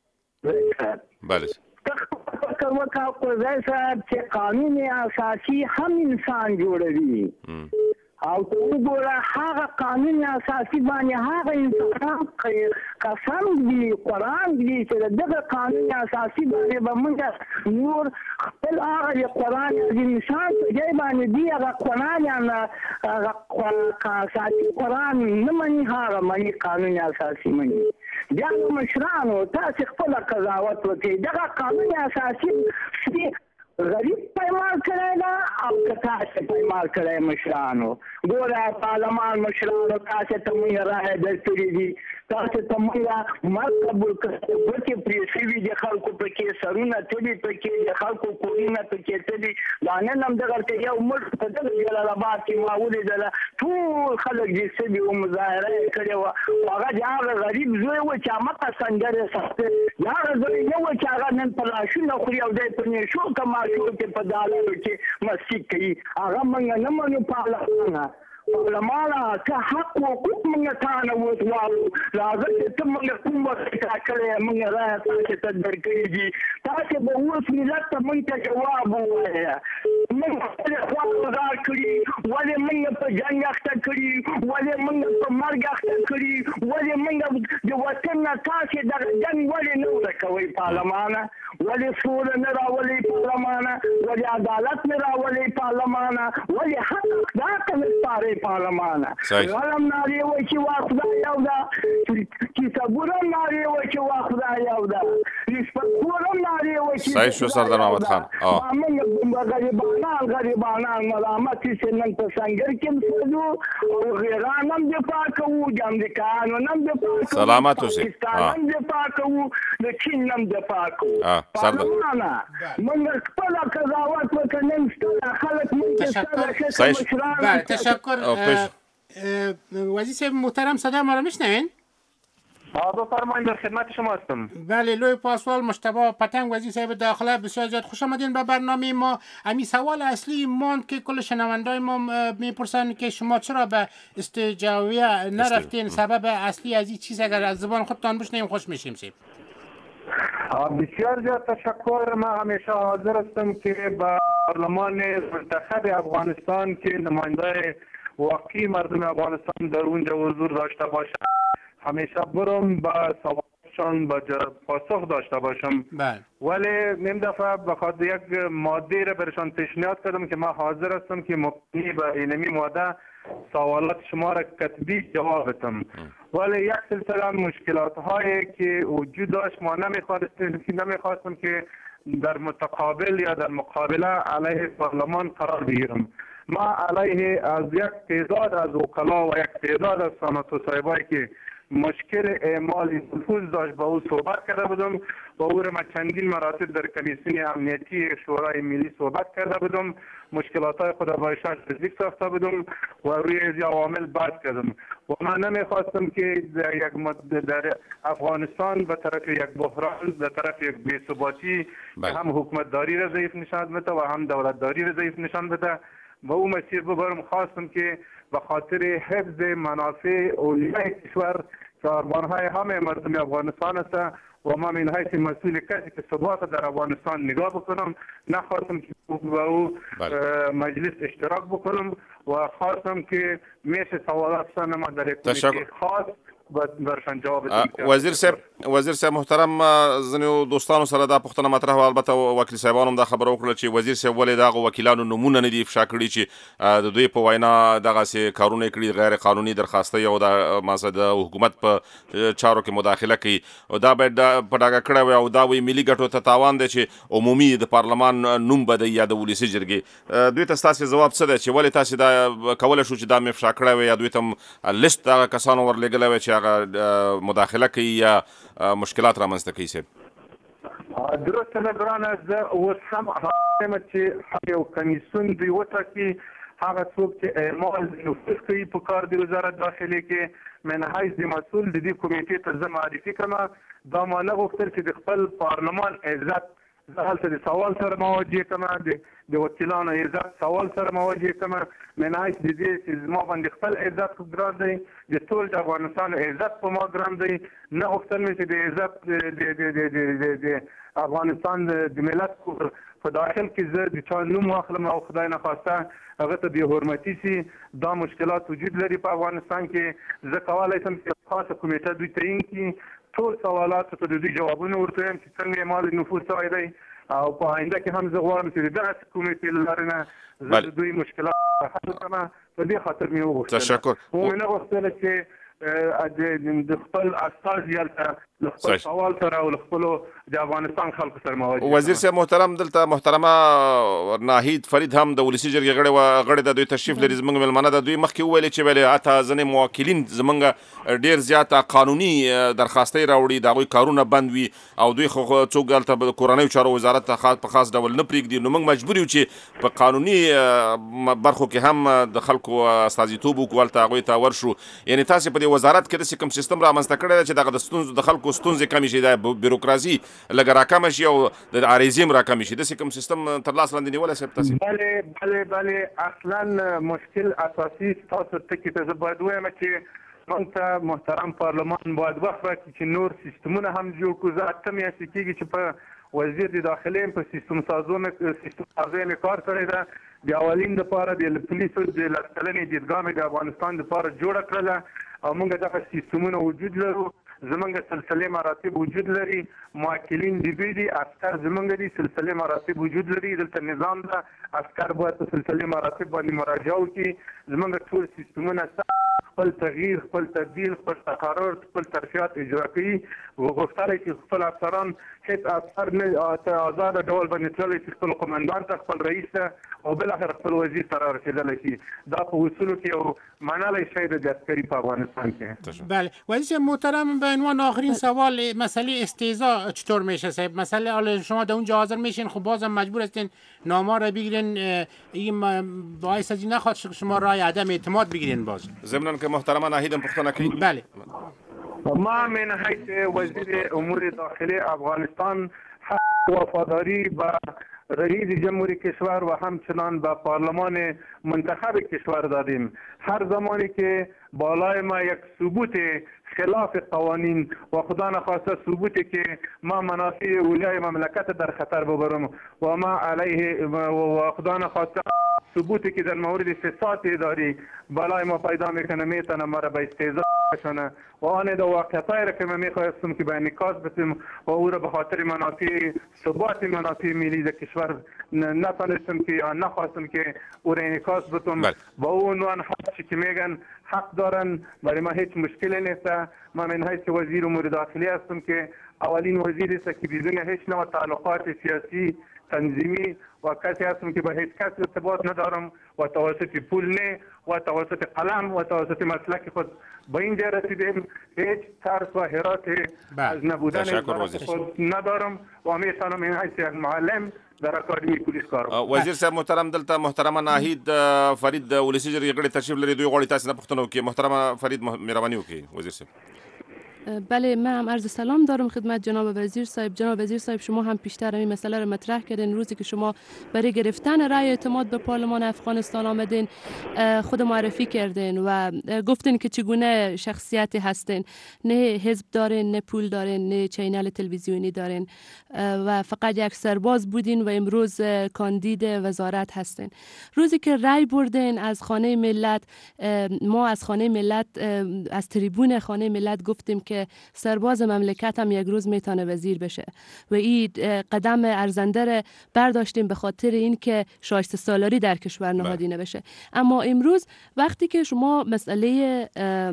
بله فکر وکړه کوزای صاحب چې قانون اساسي هم انسان جوړوي او ته وګوره هغه قانون اساسي باندې هغه انسانان قسم دي قرآن دي چې دغه قانون اساسي باندې به موږ نور خپل هغه قرآن انسان په ځای باندې دي هغه قرآن هغه اساسي قرآن نه مني هغه مني قانون اساسي مني. بیا مشرانو تاسې خپله قضاوت وکړئ دغه قانون اساسي غریب پایمال کړی ده او که تاسې پایمال کړی مشرانو ګوره پارلمان مشرانو تاسې ته موږ رایه درکړي دي تاسې ته موږ مرګ قبول کړی ګوتې پرې شوي دي خلکو پکې سرونه تلي پکې د خلکو کورونه پکې تلي دا نن هم دغلته یو مړ په دغه جلال آباد کې ما ولیدله ټول خلک دې سوي وو مظاهره یې کړې وه هغه د هغه غریب زوی و چې همغه سنګرې سختې د هغه زوی نه و چې هغه نن په لاشونه خوري او دی په نیشو کما شو کې په دالانو کې مستی کوي هغه موږ نه منو پارلمانه که حق حقوق موږ تا نه وغواړو له هغه چې ته موږ کوم وخت ټاکلی موږ رایه تاسې ته درکړي دي تاسې به اوس ملت ته موږ ته جواب ووایه موږ خپلې خوا گزار کړي ولې موږ په جنګ اخته کړي ولې موږ په مرګ اخته کړي ولې موږ د وطن نه تاسې دغه جنګ ولې نه ورکوئ پارلمانه ولې سوله نه راولئ پارلمانه ولې عدالت نه راولئ پارلمانه ولې حق اقدار ته نه سپارئ پارلمانه غلم نارې وایي چې وا خدای یو ده چې صبور هم نارې وایي چې وا خدای یو ده نسبتخور هم نارې وایي چې صحیح شو سردار محمد خان موږ غریبانان ملامت چې نن په سنګر کې مسجو او غیران هم دفاع کوو د امریکایانو هم دفاع کوو سلامت اوسئ پاکستان هم دفاع کوو د چین هم دفاع کوو پارلمانه موږ خپله قضاوت وکړو نن ستاسو خلک موږ تشکر. وزیر صاحب محترم صدا ما را میشنوین؟ بفرمایید در خدمت شما هستم. بله لوی پاسوال مجتبی پتنگ وزیر صاحب داخله بسیار زیاد خوش آمدین به برنامه ما. همین سوال اصلی ماند که کل شنوندای ما میپرسن که شما چرا به استجابیه نرفتین، سبب اصلی از این چیز اگر از زبان خودتان بشنویم خوش میشیم سید. بسیار زیاد تشکر. ما همیشه حاضر هستم که با پارلمان منتخب افغانستان که نماینده واقعی مردم افغانستان در اونجا حضور داشته باشم همیشه برم با سوالشان با پاسخ داشته باشم. ولی نیم دفعه بخاطر یک ماده را برشان پیشنهاد کردم که ما حاضر هستم که مبنی به اینمی ماده سوالات شما را کتبی جواب بدم. ولی یک سلسله مشکلات هایی که وجود داشت ما نمیخواستم که در متقابل یا در مقابله علیه پارلمان قرار بگیرم. ما علیه از یک تعداد از وکلا و یک تعداد از سناتور صاحبایی که مشکل اعمال نفوذ داشت با او صحبت کرده بودم و او را چندین مراتب در کمیسیون امنیتی شورای ملی صحبت کرده بودم، مشکلات های خود با ایشان نزدیک ساخته بودم و روی از عوامل بحث کردم و من نمیخواستم که در افغانستان به طرف یک بحران، به طرف یک بی‌ثباتی هم حکومت داری را ضعیف نشان بده و هم دولت داری را ضعیف نشان بده و او مسیر ببرم. خواستم که به خاطر حفظ منافع اولیای کشور که آرمان‌های همه مردم افغانستان است و ما من حیث مسئول کسی که ثبات در افغانستان نگاه بکنم، نخواستم که با او مجلس اشتراک بکنم و خواستم که میشه سوالات ما در یک کمیته خاص برشان جواب بدم. وزیر صاحب محترم، ځینو دوستانو سره دا پوښتنه مطرح وه، البته وکیل صاحبانو هم دا خبره وکړه چې وزیر صاحب ولې د هغو وکیلانو نومونه نه دي افشا کړي چې د دوی په وینا دغسې کارونه یې کړي، غیر قانوني درخواستۍ او د حکومت په چارو کې مداخله کوي. دا باید په ډاګه کړی وي او دا وایي ملي ګټو ته تاوان دی چې عمومي د پارلمان نوم به دی یا د ولسي جرګې. دوی ته ستاسې ځواب څه دی چې ولې تاسې دا کولی شو چې دا مې افشا کړی وی یا دوی ته لیست هغه کسانو ورلېږلی وی چې هغه مداخله کوي یا مشکلات رامنځته کوي؟ صاحب درسته نه ګرانه، زه اوس هم هغه چې یو کمیسیون دوی وټاکي، هغه څوک چې اعمال نفوذ کوي په کار د وزارت داخلي کې من حیث د مسؤل د دې کمیټې ته زه معرفي کړم. دا ما نه غوښتل چې د خپل پارلمان عزت زه هلته د سوال سره مواجه کړم، د وکیلانو عزت سوال سره مواجه کړم. من حیث د دې چې زما باندې خپل عزت ګران دی، د ټول د افغانستان عزت په ما ګران دی، نه غوښتل مې چې د عزت د افغانستان د ملت په داخل کې زه د چا نوم واخلم او خدای نخواسته هغه ته بې حرمتي سي. دا مشکلات وجود لري په افغانستان کې. زه کولی شم چې خاصه کمیټه دوی تعیین کړي، ټول سوالاتو ته د دوی جوابونه ورته وایم چې څنګه اعمال نفوذ شوی دی او په آینده کې هم زه غواړم چې د دغسې کمیټې له لارې نه زه د دوی مشکلات حل کړم. په دې خاطر مې وغوښتل. تشکر. مې نه غوښتله چې د خپل استازي هلته له خپل سوال سره او له خپلو د افغانستان خلکو سره مواجه. وزیر صاحب محترم، دلته محترمه ناهید فرید هم د ولسي جرګې غړې ده، دوی تشریف لري، زموږ مېلمانه ده. دوی مخکې وویلې چې ولې حتی ځینې موکلین زموږ ډېر زیاته قانوني درخواستۍ راوړي، د هغوی کارونه بند وي او دوی خو څوک هلته د کورنیو چارو وزارت ته په خاص ډول نه پرېږدي. نو موږ مجبور یو چې په قانوني برخو کې هم د خلکو استازیتوب وکړو، هلته هغوی ته ورشو. یعنې تاسې په دې وزارت کې داسې کوم سیستم رامنځته کړی دی چې دغه د ستونزو د خلکو ستونزې کمې شي، د بیروکراسي لږه راکمه شي او د عریضې هم راکمې شي، داسې کوم سیستم تر لاس لاندې نیولی صاحب تاسې؟ بلې اصلا مشکل اساسي ستاسو ټکي ته زه باید ووایم چې موږ ته محترم پارلمان باید وخت راکړي چې نور سیستمونه هم جوړ کړو. زه 8 میاشتې کېږي چې په وزیر د داخلي په سیستم سازۍ مې کار کړی ده. د اولین دپاره د پولیسو د لسکلنې دیدګاه مې د افغانستان دپاره جوړه کړله او موږ دغه سیستمونه وجود لرو. زمونږ سلسله مراتب وجود لري، موکلین د دوی دي، عسکر زمونږ دي، سلسله مراتب وجود لري. دلته نظام ده، عسکر باید په سلسله مراتب باندې مراجعه وکړي. زمونږ ټول سیستمونه خپل تغییر، خپل تبدیل، خپل تقرر، خپل ترفیعات اجرا کوي. غوښتلی چې خپل افسران هیڅ افسر نه آزاده ډول باندې تللی چې خپل قمندان ته، خپل رئیس ته او بالاخره خپل وزیر ته رارسېدلی شي. دا په اصولو کې یو منلی شی دی د عسکري په افغانستان کې. بله وزیر محترم، به عنوان آخرین سوال، مسئله استهزاء چطور میشه صاحب؟ مسئله حالا شما در اونجا حاضر میشین، خب بازم مجبور هستین نامه را بگیرین، این باعث از این نخواد شما رای عدم اعتماد بگیرین. باز ضمن که محترمه ناهید هم پختنه کوي. بله ما من حیث وزیر امور داخلی افغانستان حق وفاداری به رئیس جمهوری کشور و همچنان به پارلمان منتخب کشور دادیم. هر زمانی که بالای ما یک ثبوت خلاف قوانین و خدا نخواسته ثبوتی که ما منافع اولیای مملکت در خطر ببرم و ما علیه و خدا نخواسته ثبوتی که در مورد فساد اداری بالای ما پیدا میکنه میتونه ما را به استهزاء بشونه و آن در واقعیتایی را که من میخواستم که به انعکاس بتیم و او را به خاطر منافع ثبات منافع ملی در کشور نتونستم که یا نخواستم که او را انعکاس بتم با اون عنوان حقی که میگن حق دارن، برای ما هیچ مشکلی نیست. من من حیث وزیر امور داخلی هستم که اولین وزیری است که بدون هیچ نوع تعلقات سیاسی تنظیمی و کسی هستم که به هیچ کس ارتباط ندارم و توسط پول نه و توسط قلم و توسط مسلک خود به اینجا رسیدیم. هیچ ترس و حراس از نبودن خود ندارم و میتونم این حیث یک معلم در اکادمی پولیس کار وکړم. وزیر صاحب محترم، دلته محترمه ناهید فرید ولسی جرګې غړي تشریف لري، دوی غواړي تاسو نه پوښتنه وکړي. محترمه فرید مهرباني وکړي وزیر صاحب. بله، من هم عرض سلام دارم خدمت جناب وزیر صاحب. جناب وزیر صاحب، شما هم پیشتر این مسئله رو مطرح کردین. روزی که شما برای گرفتن رأی اعتماد به پارلمان افغانستان آمدین، خود معرفی کردین و گفتین که چگونه شخصیتی هستین، نه حزب دارین، نه پول دارین، نه چینل تلویزیونی دارین و فقط یک سرباز بودین و امروز کاندید وزارت هستین. روزی که رأی بردین از خانه ملت، ما از خانه ملت، از تریبون خانه ملت گفتیم که سرباز مملکت هم یک روز میتونه وزیر بشه و این قدم ارزنده را برداشتیم به خاطر اینکه شایسته سالاری در کشور نهادینه بشه. اما امروز وقتی که شما مسئله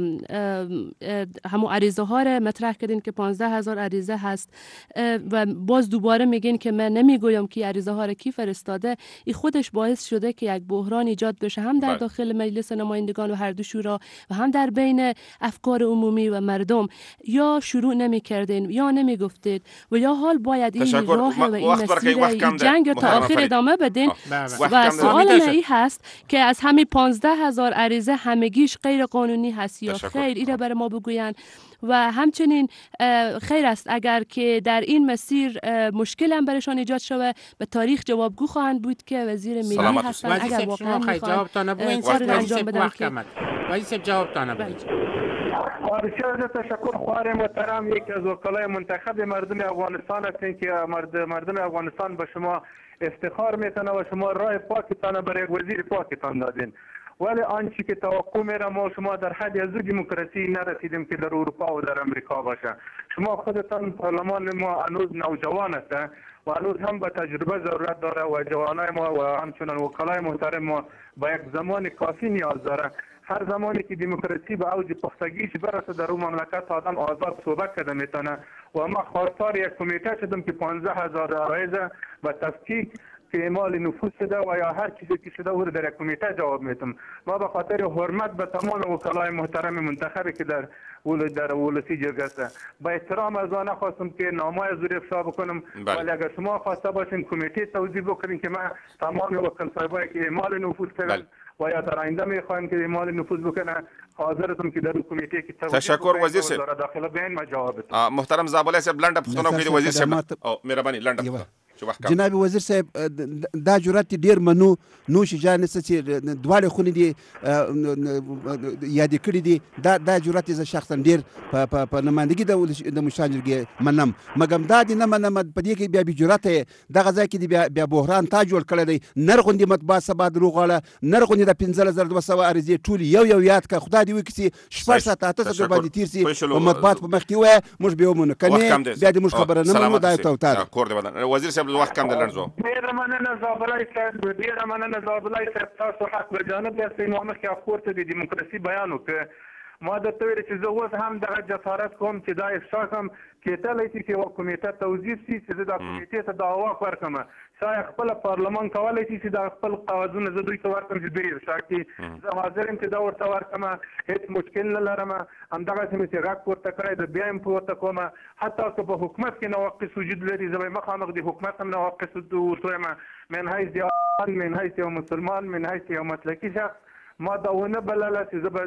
همون عریضه ها را مطرح کردین که 15,000 عریضه هست و باز دوباره میگین که من نمیگویم که عریضه ها را کی فرستاده، این خودش باعث شده که یک بحران ایجاد بشه، هم در داخل مجلس نمایندگان و هر دو شورا و هم در بین افکار عمومی و مردم. یا شروع نمی کردین یا نمی گفتید و یا حال باید این راه و این مسیر این جنگ تا آخر ادامه بدین. و سوال من این هست که از همین 15,000 عریضه همگیش غیر قانونی هست یا خیر؟ این را برای ما بگوین. و همچنین خیر است اگر که در این مسیر مشکل هم برشان ایجاد شده، به تاریخ جوابگو خواهند بود که وزیر ملی هستن. اگر واقعا میخوان کار را انجام بدن که وزیر جواب تا نبودید. بسیار تشکر خواهر محترم. یکی از وکلای منتخب مردم افغانستان هستین که مردم افغانستان به شما افتخار میتونه و شما راه پاکتان برای یک وزیر پاکتان دادین. ولی آنچه که توقع میرم و شما در حد از دموکراسی نرسیدیم که در اروپا و در امریکا باشه. شما خودتان پارلمان ما هنوز نوجوان است و هنوز هم به تجربه ضرورت داره و جوانای ما و همچنان وکلای محترم ما به یک زمان کافی نیاز داره. هر زمانی که دموکراسی به اوج پختگیش برسه در اون مملکت آدم آزاد صحبت کرده میتونه و ما خواستار یک کمیته شدم که 15,000 عرایض و تفکیک که اعمال نفوذ شده و یا هر چیزی که شده او در یک کمیته جواب میتم. ما به خاطر حرمت به تمام وکلای محترم منتخبی که در ولسی جرگه است با احترام از آنها خواستم که نامه از زیر افشا بکنم. ولی اگر شما خواسته باشین کمیته توضیح بکنین که من تمام وکل صاحبایی که اعمال نفوذ کردن و یا در آینده میخوایم که اعمال نفوذ بکنه حاضرتم که در کمیته که تشکر وزیر صاحب داخله بیان ما جواب محترم زابلی صاحب لنډه پوښتنه وکړي وزیر صاحب او مهرباني لنډه جناب وزیر صاحب دا جرأت ډیر منو نوش جان چې دواړه خونې دي یاد کړی دي دا جرأت ز شخصا ډیر په نمائندګي د مشران جرګې منم مګم دا دي نه منم په دې کې بیا به جرأت دغه ځای کې بیا بحران تا جوړ کړی دی نرغوندي مطبوعه سبا دروغاله نرغوندي د 15200 عریضې ټول یو یاد کا خدای دې وکړي شپږ ساعت اته ساعت باندې تیر سي او مطبوعات په مخ کې وای موږ به ومنو کنه بیا دې موږ خبره نه مونږ دا توتار کور دی بدن وزیر صاحب وخت کم دلنځو ډیر مننه زابلای صاحب ډیر مننه زابلای صاحب تاسو حق به جانب یاستئ نو مخکې افکار ته د دیموکراسي بیان وکړ ما درته ویل چې زه اوس هم دغه جسارت کوم چې دا افشا کړم کېدلی شي چې یوه کمیټه توظیف شي چې زه دا کمیټې ته دا واک ورکړم شاید خپله پارلمان کولی شي چې دا خپل قوازونه زه دوی ته ورکړم چې دوی افشا کړي زه حاضر یم چې دا ورته ورکړم هېڅ مشکل نه لرم همدغسې مې چې غږ پورته کړی د بیا هم پورته کوم حتی که په حکومت کې نواقص وجود لري زه به مخامخ د حکومت هم نواقص ورته وایم من حیث د افغان من حیث یو مسلمان من حیث یو مسلکي شخص ما دا ونه بلله چې زه به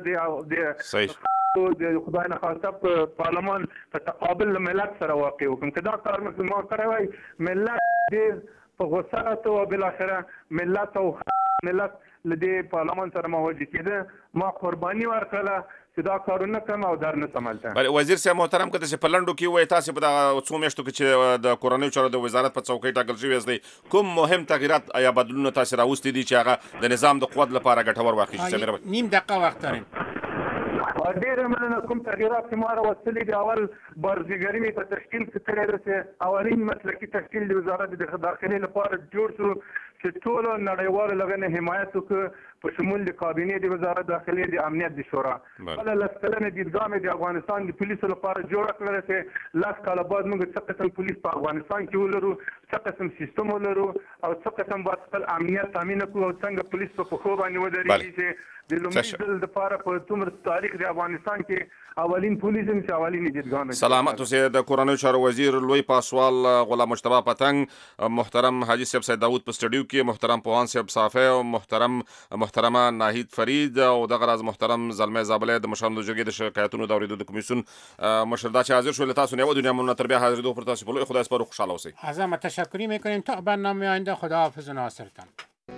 د خدای نخواسته په پارلمان په تقابل له ملت سره واقع وکړم که دا کار ما کړی وای ملت ډېر په غوسه راته و بالاخره ملت او ملت له دې پارلمان سره مواجه کېده ما قرباني ورکړله چې دا کارونه کوم او در نه سمالته بله وزیر صاحب محترم که تاسې په لنډو کې ووایي تاسې په دغه څو میاشتو کې چې د کورنیو چارو د وزارت په څوکۍ ټاکل شوي یاست کوم مهم تغییرات یا بدلونونه تاسې راوستي دي چې هغه د نظام د قوت لپاره ګټور واقع شي نیم دقیقه وخت داریم ډېره مننه کوم تغییرات چې ما راوستلي دي اول بارزګري مې په تشکیل کې کړی ده چې اولین مسلکي تشکیل د وزارت د داخلي لپاره جوړ شو چې ټول نړیوال لغنه حمایت وکړي په شمول د کابینې د وزارت داخلي د امنیت د شورا بل لسکلنه دیدګاه د افغانستان د پولیسو لپاره جوړ کړل چې لاس کاله بعد موږ څه قسم پولیس په افغانستان کې ولرو څه قسم سیستم ولرو او څه قسم باید خپل امنیت تامین کړو او څنګه پولیس په خو باندې ودرېږي چې د لومړي ځل لپاره په څومره تاریخ د افغانستان کې اولین پولیس هم چې اولین دیدګاه سلامت اوسئ. د کورنیو چارو وزیر لوی پاسوال غلام مجتبی پتنګ، محترم حاجی صاحب سید داود په سټډیو کې، محترم پوهان صاحب صافی او محترمه ناهید فرید او دغه راز محترم زلمه زابله د مشرانو د جرګې د شکایتونو د اورېدو د کمیسیون مشر دا چې حاضر شول. تاسو نه و دنیا مون تر بیا حاضرېدو پر تاسو په لوی خدای سپارو، خوشحاله اوسئ. از همه تشکری میکنیم تا برنامه آینده. خداحافظ و ناصرتان.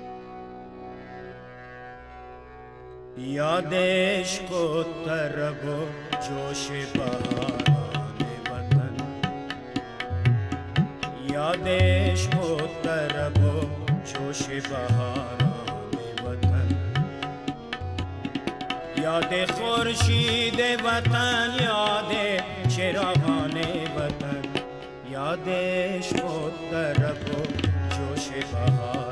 یاد عشق و طرب و جوش بهاران وطن، یاد عشق و طرب و جوش بهاران وطن، یاد خورشید وطن، یاد چراغان وطن، یاد عشق و طرب و جوش بهاران.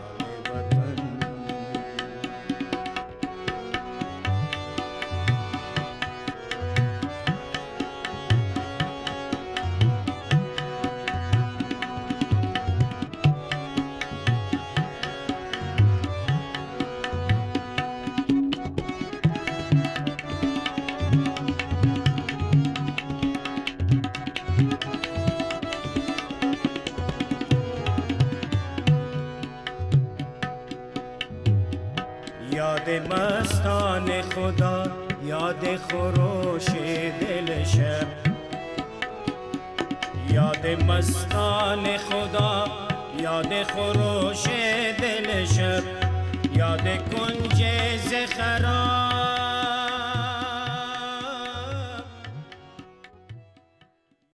یاد مستان خدا، یاد خروش دل شب، یاد مستان خدا، یاد خروش دل شب، یاد کنج زخران